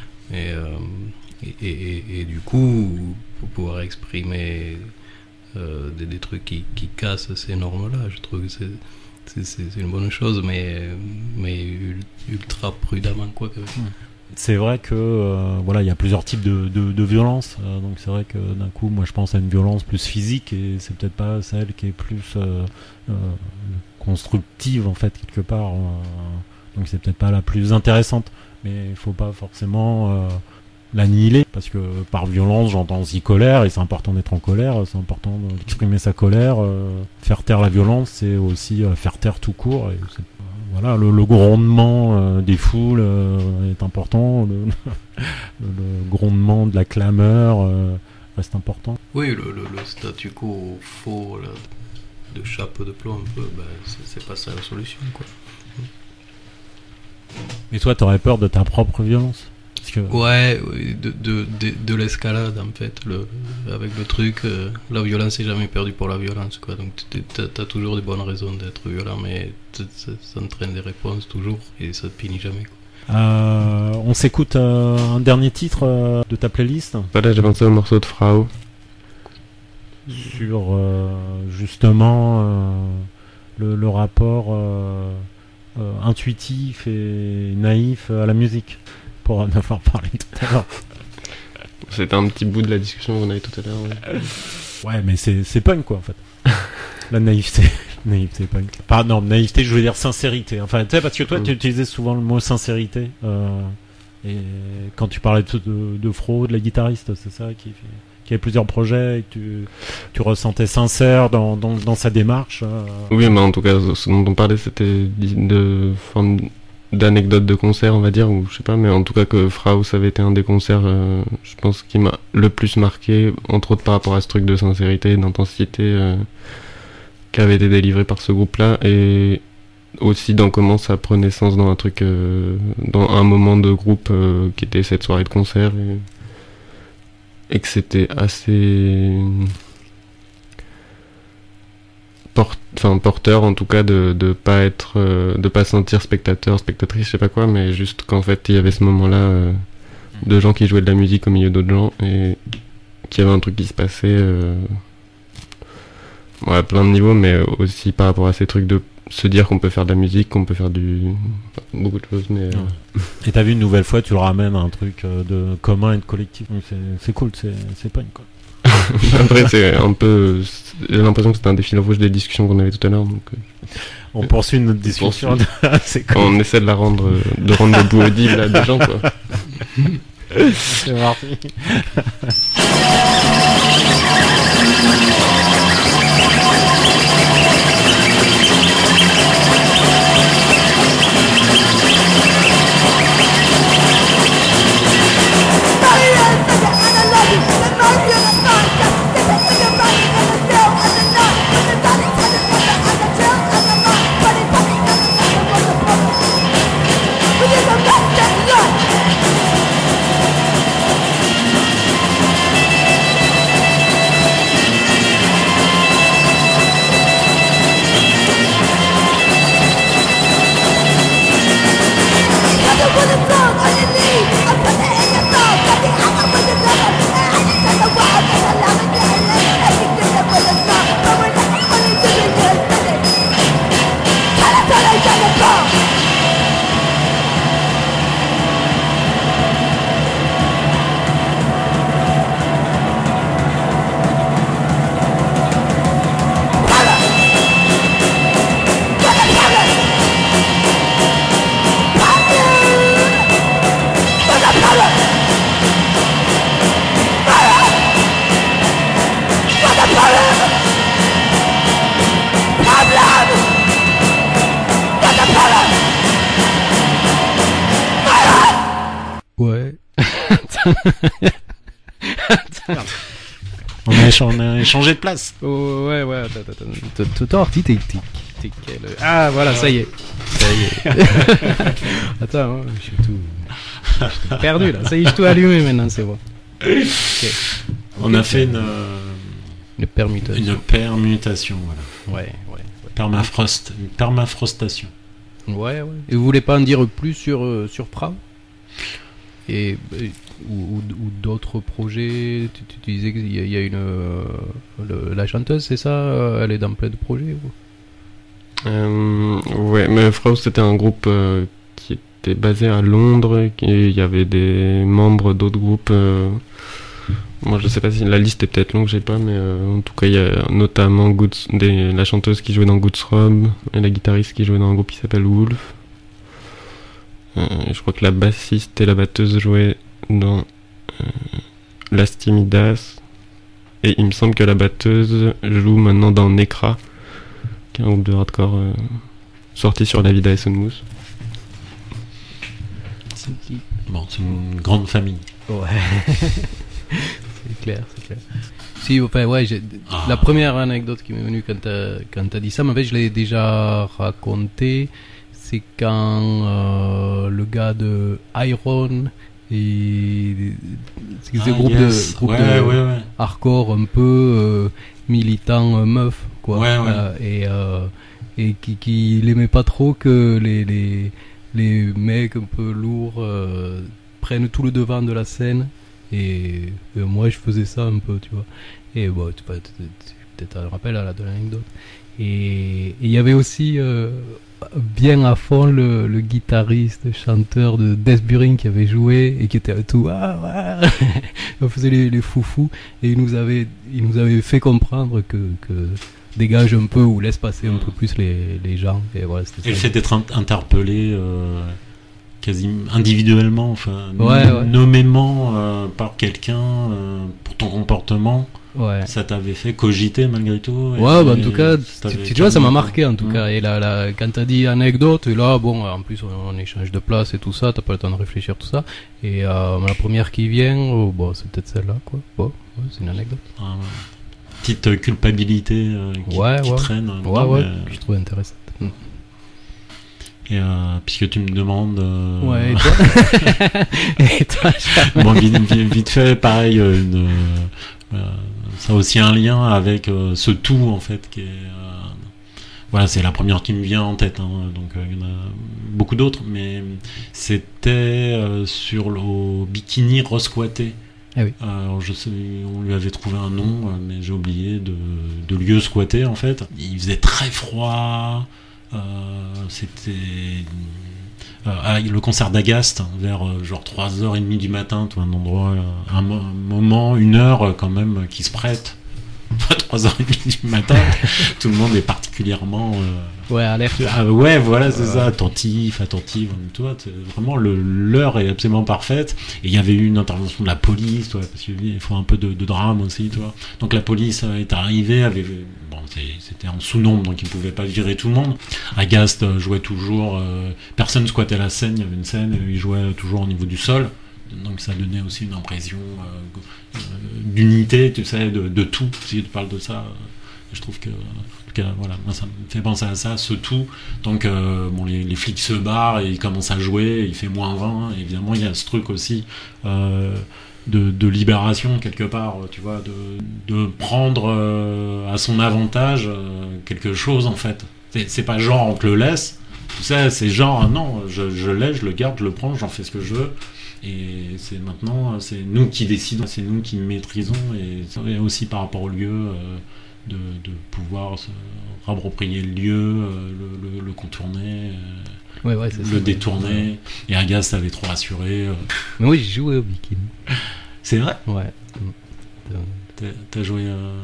Et du coup, pour pouvoir exprimer des trucs qui cassent ces normes-là, je trouve que c'est une bonne chose, mais ultra prudemment, quoi. c'est vrai que voilà, il y a plusieurs types de violence. Donc c'est vrai que d'un coup, moi je pense à une violence plus physique et c'est peut-être pas celle qui est plus constructive en fait quelque part. Donc c'est peut-être pas la plus intéressante. Mais il faut pas forcément l'annihiler parce que par violence j'entends aussi colère et c'est important d'être en colère, c'est important d'exprimer sa colère. Faire taire la violence, c'est aussi faire taire tout court. Et voilà, le grondement des foules est important, le grondement de la clameur reste important. Oui, le statu quo faux là, de chapeau de plomb un peu, c'est pas ça la solution, quoi. Mais toi, t'aurais peur de ta propre violence parce que... Ouais, de l'escalade en fait, avec le truc, la violence est jamais perdue pour la violence, quoi. Donc t'as toujours des bonnes raisons d'être violent, mais ça entraîne des réponses toujours et ça te finit jamais, quoi. On s'écoute un dernier titre de ta playlist Voilà, j'ai pensé au morceau de Frau. sur justement le rapport intuitif et naïf à la musique, pour en avoir parlé tout à l'heure. C'était un petit bout de la discussion qu'on avait tout à l'heure. Ouais, mais c'est punk quoi en fait. La naïveté. Naïveté punk. Pardon, naïveté, je veux dire sincérité. Enfin, tu sais, parce que toi, tu utilisais souvent le mot sincérité. Et quand tu parlais de Fro, de la guitariste, c'est ça qui avait plusieurs projets et que tu ressentais sincère dans sa démarche. Oui, mais en tout cas, ce dont on parlait, c'était de forme d'anecdote de concert, on va dire, ou je sais pas, mais en tout cas que Frau, ça avait été un des concerts, je pense, qui m'a le plus marqué, entre autres par rapport à ce truc de sincérité et d'intensité qui avait été délivré par ce groupe-là, et aussi dans comment ça prenait sens dans un truc, dans un moment de groupe qui était cette soirée de concert, et que c'était assez porteur en tout cas de pas être de pas sentir spectatrice, je sais pas quoi, mais juste qu'en fait il y avait ce moment-là de gens qui jouaient de la musique au milieu d'autres gens et qu'il y avait un truc qui se passait à plein de niveaux, mais aussi par rapport à ces trucs de se dire qu'on peut faire de la musique, qu'on peut faire beaucoup de choses, mais Et t'as vu une nouvelle fois, tu le ramènes à un truc de commun et de collectif. Donc c'est cool, c'est punk quoi. Après c'est un peu, j'ai l'impression que c'était un des fils rouges des discussions qu'on avait tout à l'heure, donc on poursuit notre discussion. C'est cool. On essaie de rendre le bout audible à des gens, quoi. C'est parti. Ouais. On a échangé de place. Oh, ouais, attends, ah, voilà, ça y est. Attends, hein, je suis tout perdu là. Ça y est, je suis tout allumé maintenant, c'est bon. Okay. On a fait une permutation. Une permutation, voilà. Ouais. Une permafrostation. Ouais. Et vous voulez pas en dire plus sur Frau ou d'autres projets? Tu disais qu'il y a la chanteuse, c'est ça? Elle est dans plein de projets ou... Ouais, mais Frau c'était un groupe qui était basé à Londres et il y avait des membres d'autres groupes. Moi, je sais pas si la liste est peut-être longue, je sais pas, mais en tout cas, il y a notamment la chanteuse qui jouait dans Goods Rob et la guitariste qui jouait dans un groupe qui s'appelle Wolf. Je crois que la bassiste et la batteuse jouaient dans Las Timidas. Et il me semble que la batteuse joue maintenant dans Necra, qui est un groupe de hardcore sorti sur la Vida Essenmousse. Bon, c'est une grande famille. Ouais. C'est clair. Si, enfin, ouais, la première anecdote qui m'est venue quand t'as dit ça, mais en fait, je l'ai déjà raconté. C'est quand le gars de Iron et c'est des groupes de hardcore un peu militants meufs, quoi. Et qui l'aimait pas trop que les mecs un peu lourds prennent tout le devant de la scène. Et moi, je faisais ça un peu, tu vois. Et bon, tu peut-être un rappel à de l'anecdote. Et il y avait aussi bien à fond le guitariste, chanteur de Death Burying qui avait joué et qui était tout on faisait les foufous et il nous avait fait comprendre que dégage un peu ou laisse passer un peu plus les gens. Et voilà, c'était le fait d'être interpellé quasi individuellement, enfin nommément par quelqu'un pour ton comportement. Ouais. Ça t'avait fait cogiter malgré tout. En tout cas, tu vois, ça m'a marqué en tout cas. Et là, quand t'as dit anecdote, et là, bon, en plus on échange de place et tout ça, t'as pas le temps de réfléchir tout ça. Et la première qui vient, bon, c'est peut-être celle-là, quoi. Bon, c'est une anecdote. Petite culpabilité qui traîne. Que je trouve intéressante. Et puisque tu me demandes. Ouais, et toi Bon, vite fait, pareil, ça a aussi un lien avec ce tout en fait qui est c'est la première qui me vient en tête, hein, donc il y en a beaucoup d'autres, mais c'était sur le bikini resquatté. Ah oui. Alors je sais, on lui avait trouvé un nom, mais j'ai oublié de lieu squatté en fait. Il faisait très froid, c'était le concert d'Agast vers genre 3h30 du matin, tout un endroit, un moment, 1h quand même qui se prête. 3h30 du matin, tout le monde est particulièrement alerte. C'est ça, attentive, toi, vraiment l'heure est absolument parfaite. Et il y avait eu une intervention de la police, toi, parce qu'il faut un peu de drame aussi, toi. Donc la police est arrivée, c'était en sous-nombre, donc ils ne pouvaient pas virer tout le monde. Agast jouait toujours, personne squattait la scène, il y avait une scène, il jouait toujours au niveau du sol. Donc ça donnait aussi une impression d'unité, tu sais, de tout. Si tu parles de ça, je trouve que, en tout cas, voilà, moi ça me fait penser à ça, ce tout. Donc les flics se barrent et ils commencent à jouer, il fait -20. Et évidemment, il y a ce truc aussi de libération quelque part, tu vois, de prendre à son avantage quelque chose en fait. C'est pas genre on te le laisse, tu sais, c'est genre non, je l'ai, je le garde, je le prends, j'en fais ce que je veux. Et c'est maintenant, c'est nous qui décidons, c'est nous qui maîtrisons, et aussi par rapport au lieu, de pouvoir se rapproprier le lieu, le contourner, le détourner. Ouais. Et Agast avait trop assuré. Mais oui, j'ai joué au bikini. C'est vrai ? Ouais. T'as joué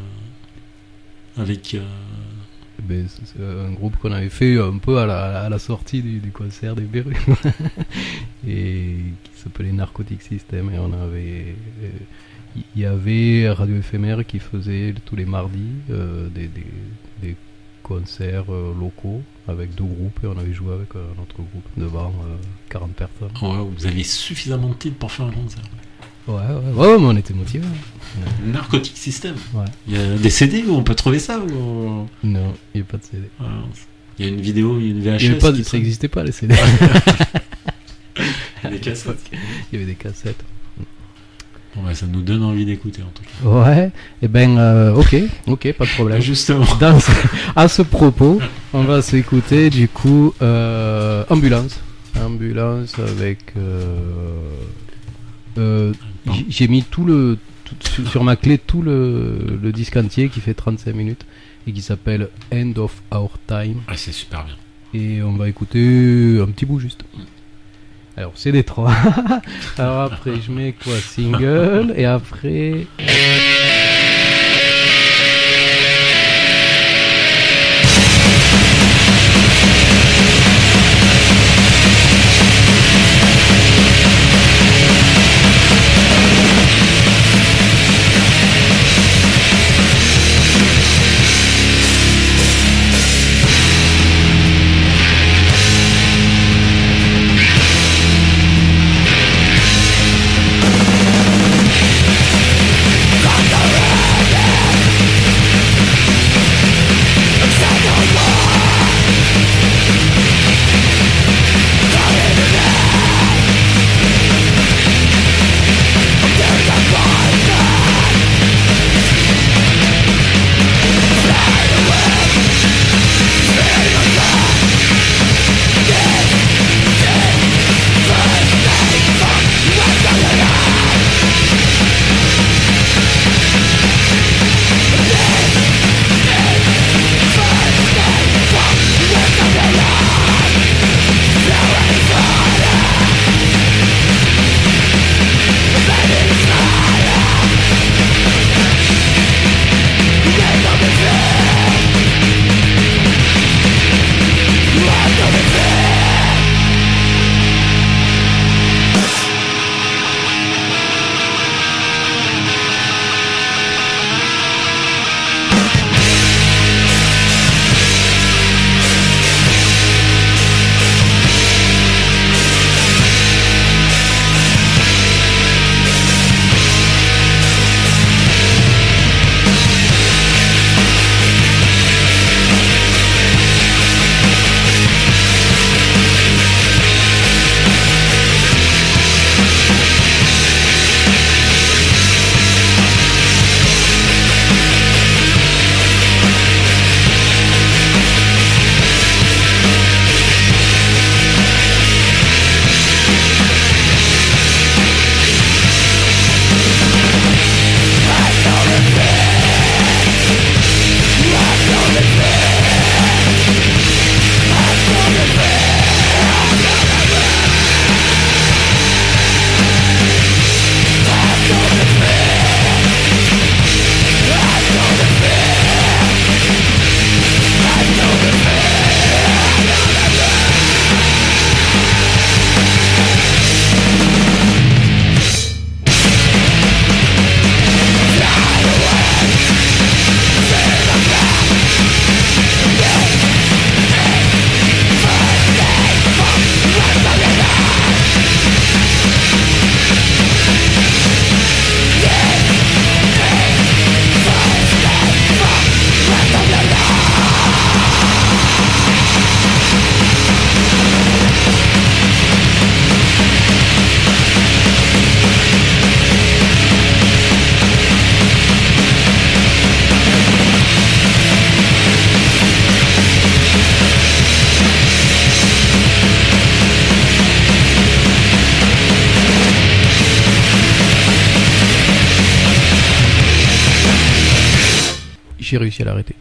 avec... c'est un groupe qu'on avait fait un peu à la sortie du concert des Berus et qui s'appelait Narcotic System, et il y avait Radio Éphémère qui faisait tous les mardis des concerts locaux avec 2 groupes, et on avait joué avec un autre groupe devant 40 personnes. Ouais, vous aviez suffisamment de titres pour faire un concert. Ouais, mais on était motivés. Narcotic System. Ouais. Il y a des CD où on peut trouver ça ou... Non, il n'y a pas de CD. Il y a une vidéo, une VHS. Ça n'existait pas les CD. Des cassettes. Il y avait des cassettes. Bon, ça nous donne envie d'écouter en tout cas. Ouais, et ok, pas de problème. Justement. À ce propos, on va s'écouter du coup Ambulance avec. J'ai mis sur ma clé tout le disque entier qui fait 35 minutes et qui s'appelle End of Our Time. Ah, c'est super bien. Et on va écouter un petit bout juste. Alors, c'est des 3. Alors après, je mets quoi? Single. Et après... J'ai réussi à l'arrêter.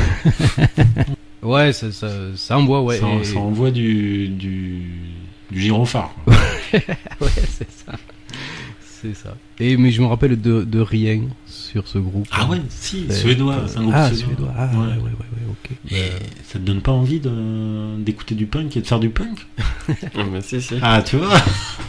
Ouais, ça envoie, ouais. Ça envoie du gyrophare. Ouais, c'est ça. C'est ça. Mais je me rappelle de rien sur ce groupe. Ah ouais, si, suédois, c'est un groupe suédois. Ah, ouais, ok. Et ça te donne pas envie d'écouter du punk et de faire du punk? Oh, mais si. Ah, tu vois.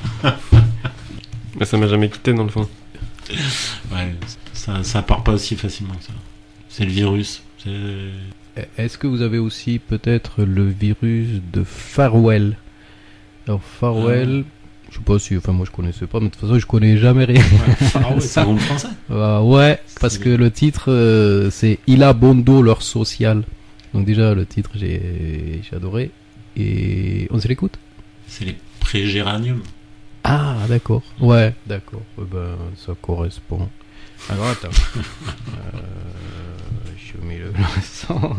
Mais ça m'a jamais quitté dans le fond. Ouais, ça part pas aussi facilement que ça. C'est le virus. Est-ce que vous avez aussi peut-être le virus de Farewell? Alors Farewell, je sais pas si, enfin moi je connaissais pas, mais de toute façon je connais jamais rien. Farewell, c'est un groupe français. Ouais, parce que le titre c'est Il a Bondo leur social. Donc déjà le titre j'ai adoré. Et on se l'écoute? C'est les pré-géranium. Ah d'accord. Ouais, d'accord. Ben ça correspond. Alors attends. Je mets le son.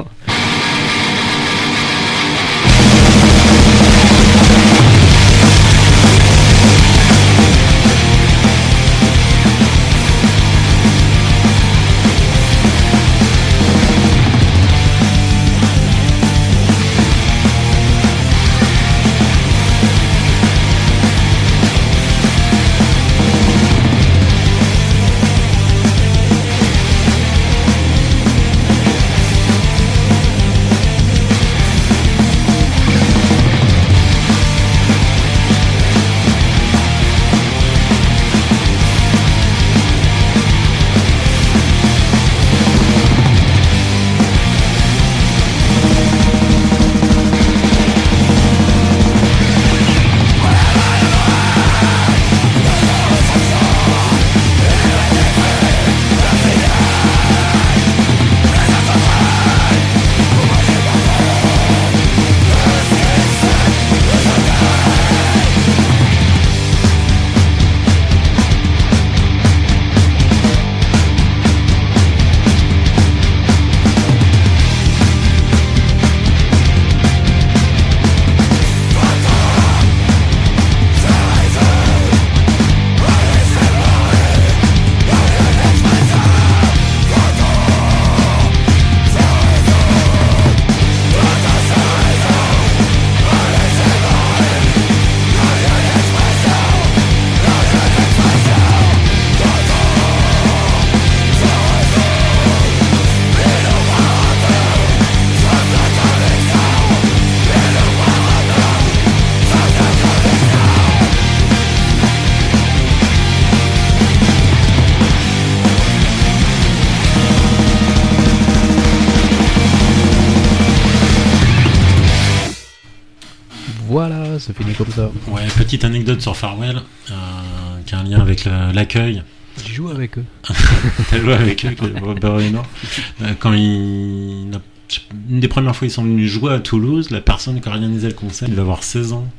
se finit comme ça. Ouais, petite anecdote sur Farewell, qui a un lien avec l'accueil. J'ai joué avec eux. T'as joué avec eux, Robert Reno. Quand une des premières fois ils sont venus jouer à Toulouse, la personne qui a organisé le concert, il devait avoir 16 ans.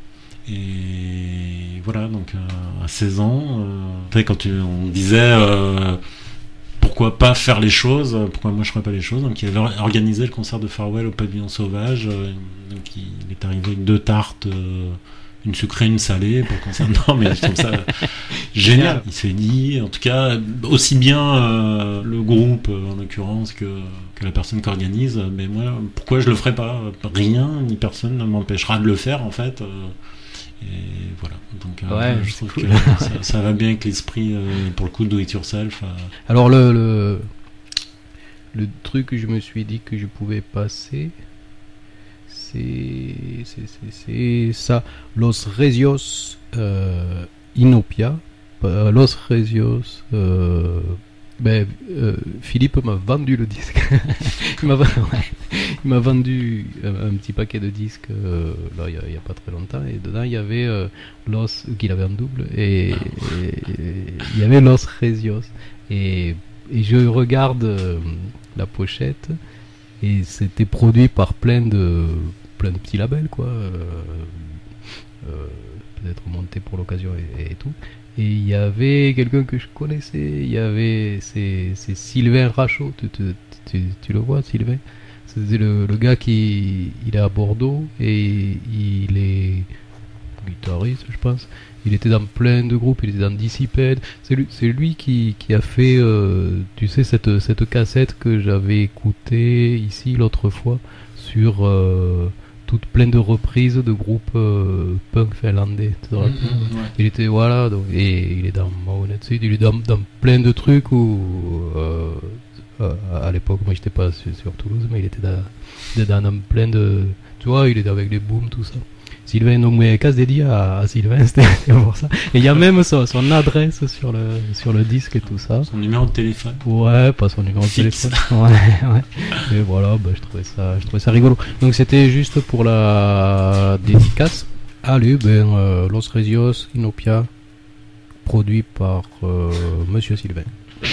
Et voilà, donc à 16 ans, tu sais, quand on disait pourquoi pas faire les choses, pourquoi moi je ferais pas les choses, donc il avait organisé le concert de Farewell au Pavillon Sauvage, donc il est arrivé avec 2 tartes, une sucrée, une salée pour le concert. Non mais je trouve ça génial. Il s'est dit, en tout cas, aussi bien le groupe en l'occurrence que la personne qui organise, mais moi pourquoi je le ferais pas, rien ni personne ne m'empêchera de le faire en fait. Et voilà, donc je trouve cool. que ça va bien avec l'esprit pour le coup do it yourself. Alors le truc que je me suis dit que je pouvais passer, c'est ça, Los Regios Inopia. Los Regios Philippe m'a vendu le disque. il m'a vendu un petit paquet de disques là il y a pas très longtemps, et dedans il y avait Los, qu'il avait en double, et il y avait Los Regios, et je regarde la pochette, et c'était produit par plein de petits labels quoi, peut-être monté pour l'occasion et tout. Et il y avait quelqu'un que je connaissais, c'est Sylvain Rachaud, tu le vois, Sylvain? C'est le gars il est à Bordeaux, et il est guitariste, je pense. Il était dans plein de groupes, il était dans Dissiped. C'est lui qui a fait, tu sais, cette cassette que j'avais écoutée ici l'autre fois, sur toutes plein de reprises de groupes punk finlandais. Tu te rappelles? Ouais. Il était, voilà, donc, et il est dans Mahonet Sud, il est dans plein de trucs où à l'époque, moi j'étais pas sur Toulouse, mais il était dans plein de, tu vois, il était avec les booms, tout ça. Sylvain, donc mes casse dédiées à Sylvain, c'était pour ça. Et il y a même son adresse sur le disque et tout ça. Son numéro de téléphone. Ouais, pas son numéro de téléphone. Ouais. Et voilà, je trouvais ça rigolo. Donc c'était juste pour la dédicace. Allez, Los Regios Inopia, produit par Monsieur Sylvain.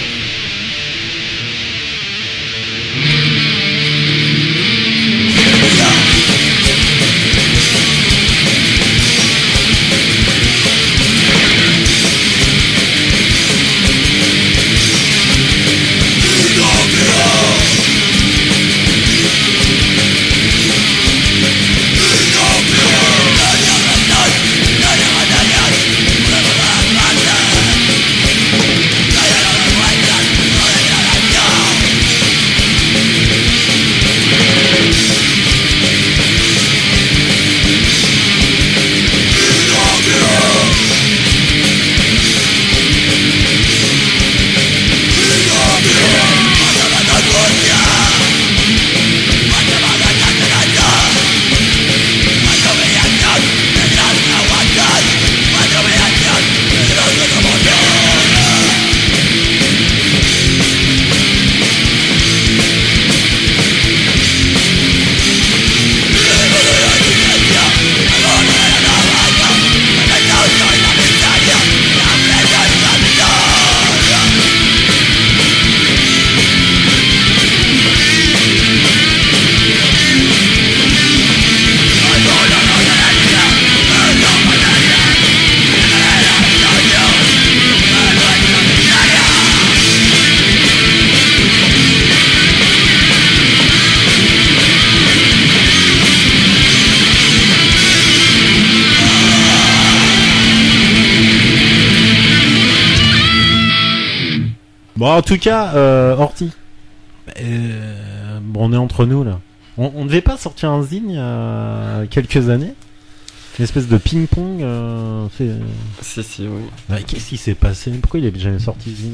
Bon, en tout cas, Horty, on est entre nous là. On ne devait pas sortir un zine il y a quelques années, une espèce de ping-pong. Si, oui. Bah, qu'est-ce qui s'est passé? Pourquoi il est jamais sorti zine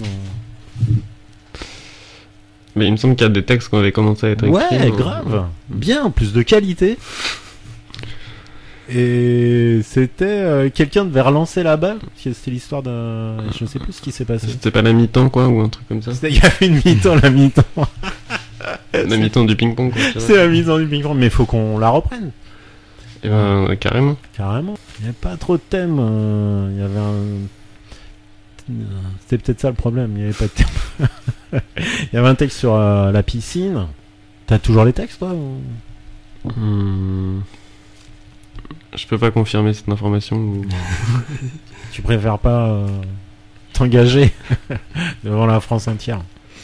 Mais il me semble qu'il y a des textes qui avaient commencé à être écrits. Ouais, grave. Bien, plus de qualité. Et c'était quelqu'un devait relancer la balle. C'était l'histoire d'un. Je ne sais plus ce qui s'est passé. C'était pas la mi-temps, quoi, ou un truc comme ça. Il y avait une mi-temps, la mi-temps. La mi-temps du ping-pong, quoi. C'est la mi-temps du ping-pong, mais il faut qu'on la reprenne. Et ben, carrément. Carrément. Il n'y avait pas trop de thèmes. Il y avait C'était peut-être ça le problème. Il n'y avait pas de thème. Il y avait un texte sur la piscine. T'as toujours les textes, toi Je peux pas confirmer cette information. Tu préfères pas t'engager devant la France entière.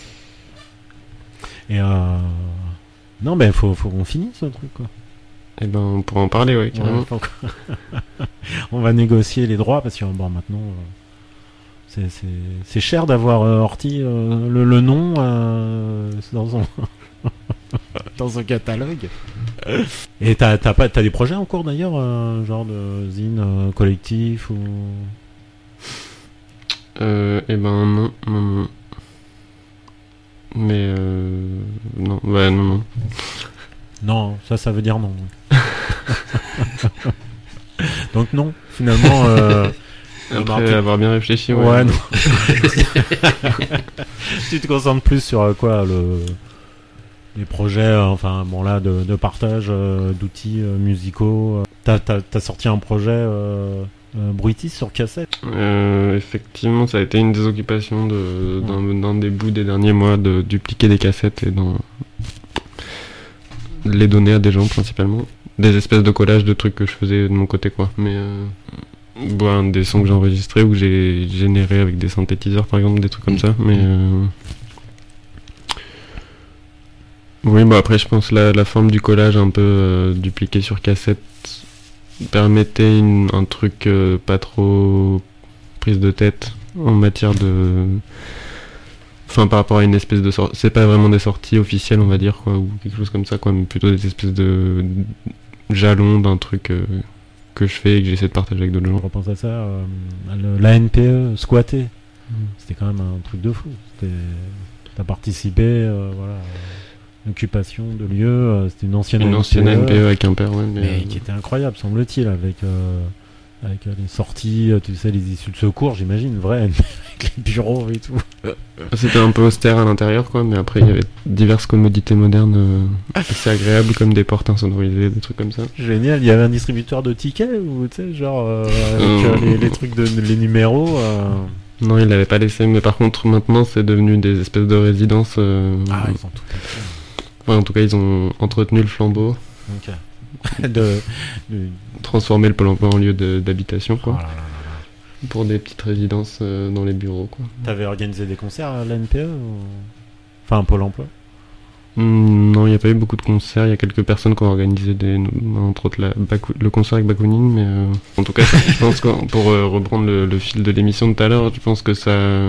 Et non, ben faut qu'on finisse ce truc, quoi. Et ben, on pourra en parler, ouais, carrément. Ouais, on va négocier les droits parce que bon, maintenant c'est cher d'avoir Horty le nom dans son dans son catalogue. Et t'as des projets en cours d'ailleurs, genre de zine collectif ou Et ben non. Mais non, ouais, non. Non, ça veut dire non. Donc non, finalement. Après avoir bien réfléchi, ouais. Ouais, non. Tu te concentres plus sur quoi les projets, enfin bon là de partage d'outils musicaux. T'as sorti un projet bruitiste sur cassette. Effectivement, ça a été une des occupations d'un des bouts des derniers mois, de dupliquer des cassettes et les donner à des gens principalement. Des espèces de collages de trucs que je faisais de mon côté, quoi. Mais des sons que j'ai enregistrés ou que j'ai générés avec des synthétiseurs par exemple, des trucs comme ça. Mais oui, après je pense la forme du collage un peu dupliqué sur cassette permettait un truc pas trop prise de tête en matière de... Enfin, par rapport à une espèce de sortie... C'est pas vraiment des sorties officielles, on va dire, quoi, ou quelque chose comme ça, quoi, mais plutôt des espèces de jalons d'un truc que je fais et que j'essaie de partager avec d'autres gens. Je repense à ça, la NPE squattée. C'était quand même un truc de fou. T'as participé, voilà, l'occupation de lieu. C'était une ancienne NPE à Quimper, ouais, mais qui était incroyable, semble-t-il, avec les sorties, tu sais, les issues de secours, j'imagine, vrai, avec les bureaux et tout. C'était un peu austère à l'intérieur, quoi, mais après il y avait diverses commodités modernes assez agréables, comme des portes insonorisées, des trucs comme ça. Génial, il y avait un distributeur de tickets, ou tu sais, genre, avec les trucs les numéros. Non, il l'avait pas laissé, mais par contre, maintenant c'est devenu des espèces de résidences. Ils ont tout fait. Ouais, en tout cas, ils ont entretenu le flambeau. Ok. Transformer le Pôle emploi en lieu d'habitation, quoi. Oh là. Pour des petites résidences dans les bureaux, quoi. T'avais organisé des concerts à la NPE Enfin, Pôle emploi Non, il n'y a pas eu beaucoup de concerts. Il y a quelques personnes qui ont organisé entre autres le concert avec Bakounine, mais en tout cas, je pense que pour reprendre le fil de l'émission de tout à l'heure, je pense que ça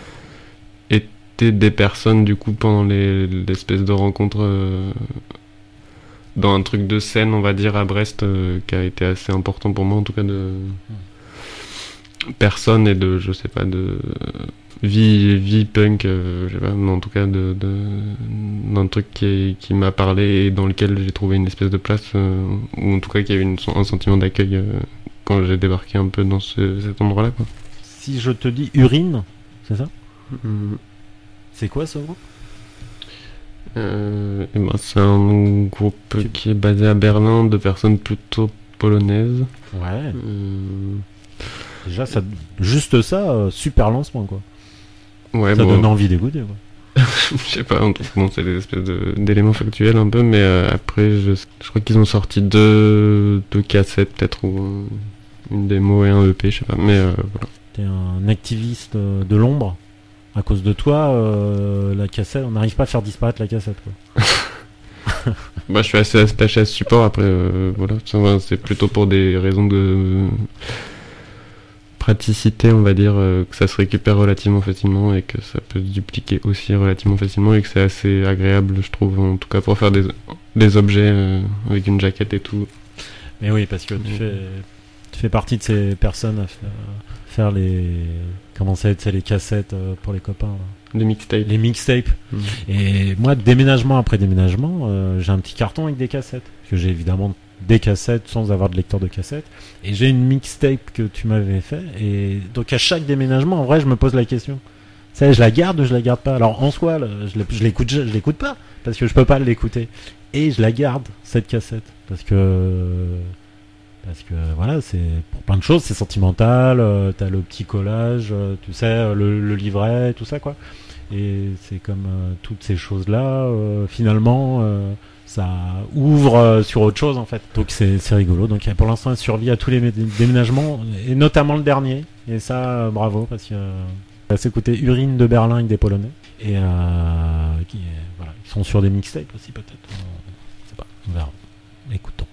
était des personnes, du coup, pendant l'espèce de rencontre dans un truc de scène, on va dire, à Brest, qui a été assez important pour moi, en tout cas, de personnes et de, je sais pas, de vie punk, je sais pas, mais en tout cas, d'un truc qui m'a parlé et dans lequel j'ai trouvé une espèce de place, ou en tout cas, qui a eu un sentiment d'accueil quand j'ai débarqué un peu dans cet endroit-là, quoi. Si je te dis Urine, c'est ça C'est quoi ce groupe c'est un groupe qui est basé à Berlin, de personnes plutôt polonaises. Ouais. Déjà, juste ça, super lancement, quoi. Ouais, ça donne envie d'écouter, quoi. Je sais pas, bon, c'est des espèces d'éléments factuels un peu, mais après, je crois qu'ils ont sorti deux cassettes, peut-être, ou une démo et un EP, je sais pas, mais voilà. T'es un activiste de l'ombre. À cause de toi, la cassette, on n'arrive pas à faire disparaître la cassette, quoi. Je suis assez attaché à ce support. Après, voilà, c'est plutôt pour des raisons de praticité, on va dire, que ça se récupère relativement facilement et que ça peut se dupliquer aussi relativement facilement et que c'est assez agréable, je trouve, en tout cas pour faire des objets avec une jaquette et tout. Mais oui, parce que tu fais partie de ces personnes à faire les... Comment ça va être, les cassettes pour les copains là. Les mixtapes. Et moi, déménagement après déménagement, j'ai un petit carton avec des cassettes. Parce que j'ai évidemment des cassettes sans avoir de lecteur de cassettes. Et j'ai une mixtape que tu m'avais fait. Et donc à chaque déménagement, en vrai, je me pose la question. Tu sais, je la garde ou je la garde pas. Alors en soi, je l'écoute pas. Parce que je peux pas l'écouter. Et je la garde, cette cassette. Parce que Parce que voilà, c'est pour plein de choses, c'est sentimental, t'as le petit collage, tu sais, le livret, tout ça quoi. Et c'est comme toutes ces choses-là, finalement, ça ouvre sur autre chose en fait. Donc c'est rigolo. Donc pour l'instant, elle survit à tous les déménagements, et notamment le dernier. Et ça, bravo, parce que c'est écouté Urine de Berlin avec des Polonais. Et voilà, ils sont sur des mixtapes aussi peut-être. Je sais pas, on verra. Écoutons.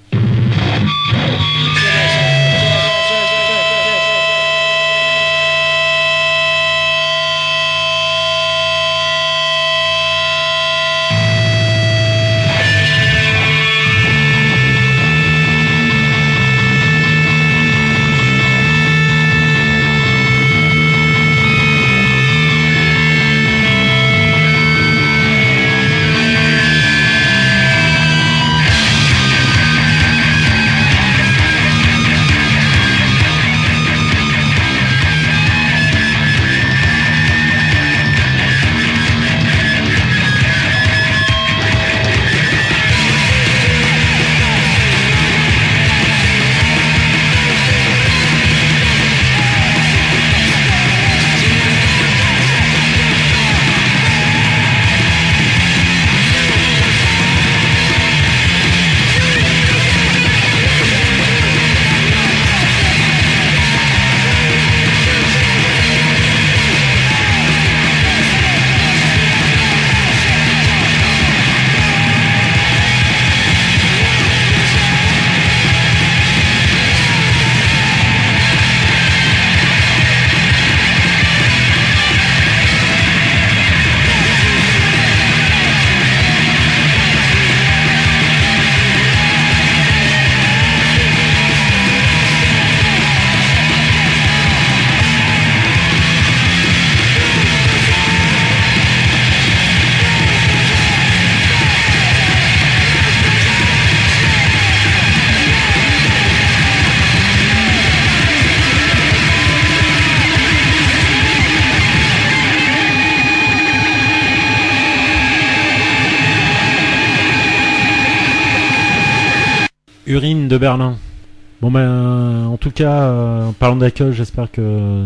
Urine de Berlin. Bon ben, en tout cas, en parlant d'accueil, j'espère que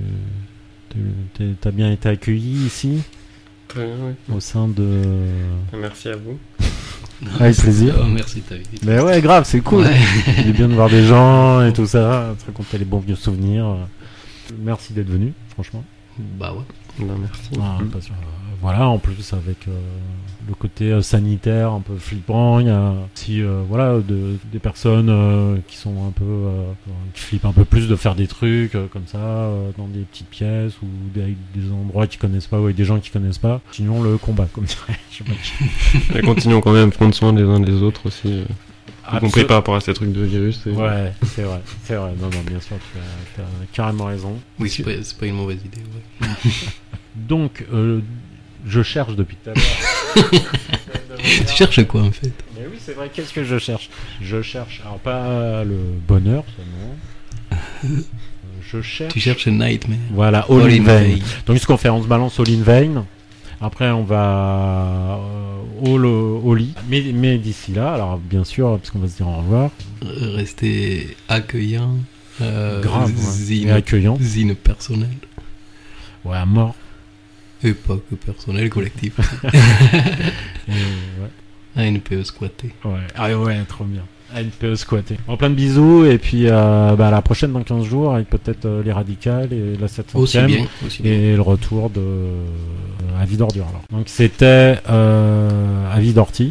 t'as bien été accueilli ici, Très bien, oui. au sein de... Merci à vous. Avec plaisir. Oh, merci de ta visite. Mais ouais, grave, c'est cool. Ouais. C'est bien de voir des gens et tout ça, de raconter les bons vieux souvenirs. Merci d'être venu, franchement. Bah ouais. Non, merci. Parce que, voilà, en plus avec le côté sanitaire un peu flippant, il y a aussi voilà, des personnes qui sont un peu qui flippent un peu plus de faire des trucs comme ça dans des petites pièces ou avec des endroits qu'ils connaissent pas ou avec des gens qu'ils connaissent pas. Continuons le combat, comme dirait. Je sais pas. Et continuons quand même à prendre soin des uns des autres aussi. Y compris par rapport à ces trucs de virus. Ouais, c'est vrai, c'est vrai. Non, bien sûr, tu as carrément raison. Oui, c'est pas une mauvaise idée. Ouais. Donc, je cherche depuis tout à l'heure. Tu cherches quoi en fait? Mais oui, c'est vrai, qu'est-ce que je cherche? Je cherche, alors pas le bonheur seulement. Je cherche. Tu cherches Nightmare. Voilà, All in Vain. Donc, ce qu'on fait, on se balance All in Vain. Après, on va au lit. Mais d'ici là, alors bien sûr, parce qu'on va se dire au revoir. Rester accueillant. Grave, ouais. Zine, Et accueillant. Zine personnel. Ouais, à mort. Et pas que personnel, collectif. Et, ouais. ANPE squatté. Ouais. Ah ouais, trop bien. ANPE squatté. Bon, plein de bisous, et puis à la prochaine dans 15 jours, avec peut-être les radicales et la 700e. Aussi bien. Et le retour de Avis d'ordure. Alors. Donc c'était Avis d'ortie.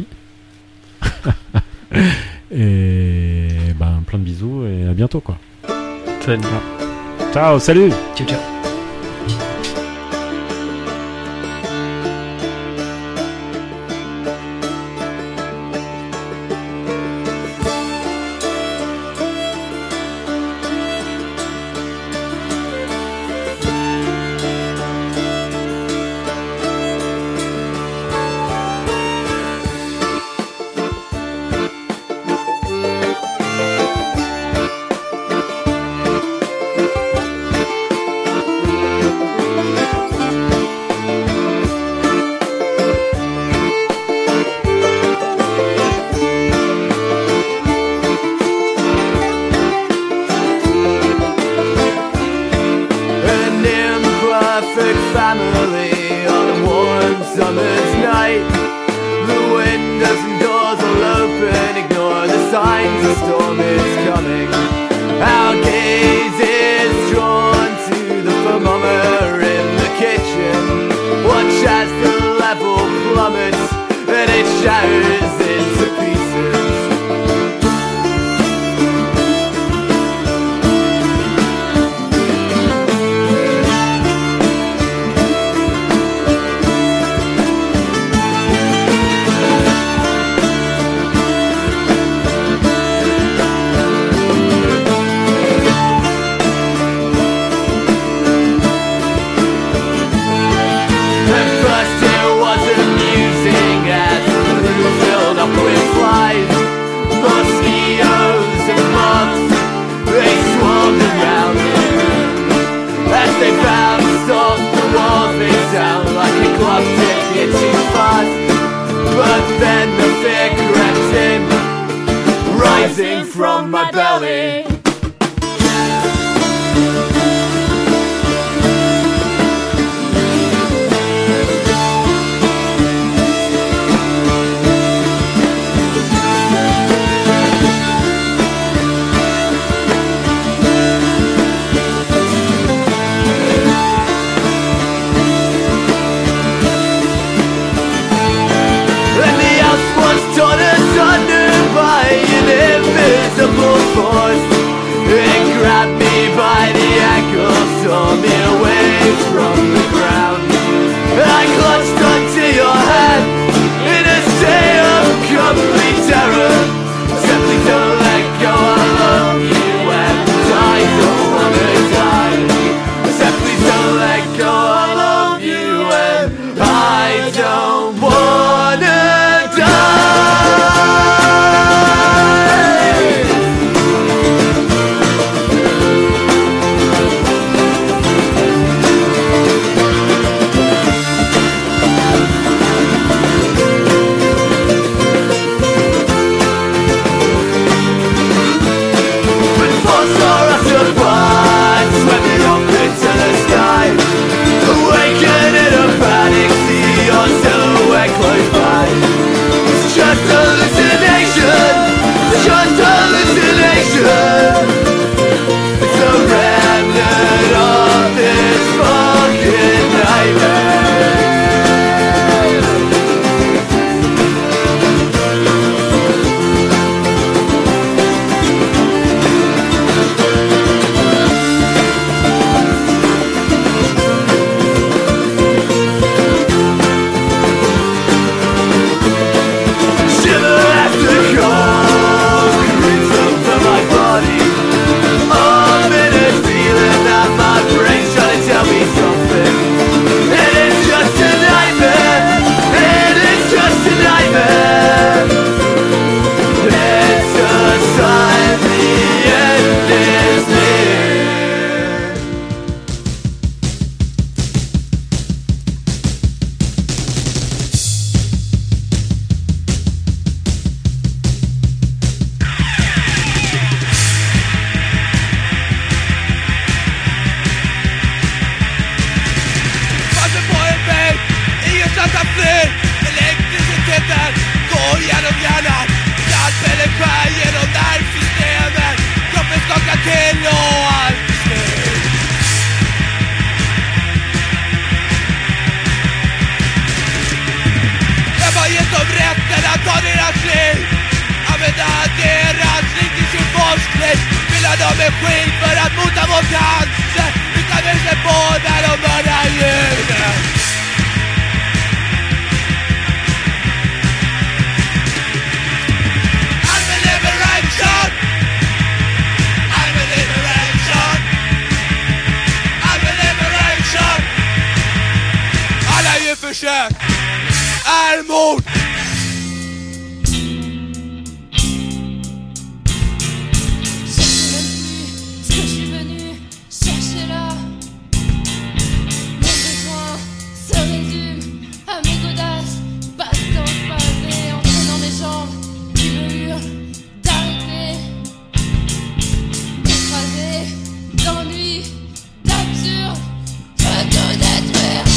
Et plein de bisous et à bientôt quoi. Salut. Ciao, salut. Ciao, ciao. family on a warm summer's night. The windows and doors all open, ignore the signs, the storm is coming. Our gaze is drawn to the thermometer in the kitchen. Watch as the level plummets and it shatters into pieces. From my belly. försök Allmod. D'ennui, d'absurde, je te détruirai.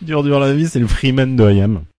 Dur la vie, c'est le Freeman de IAM.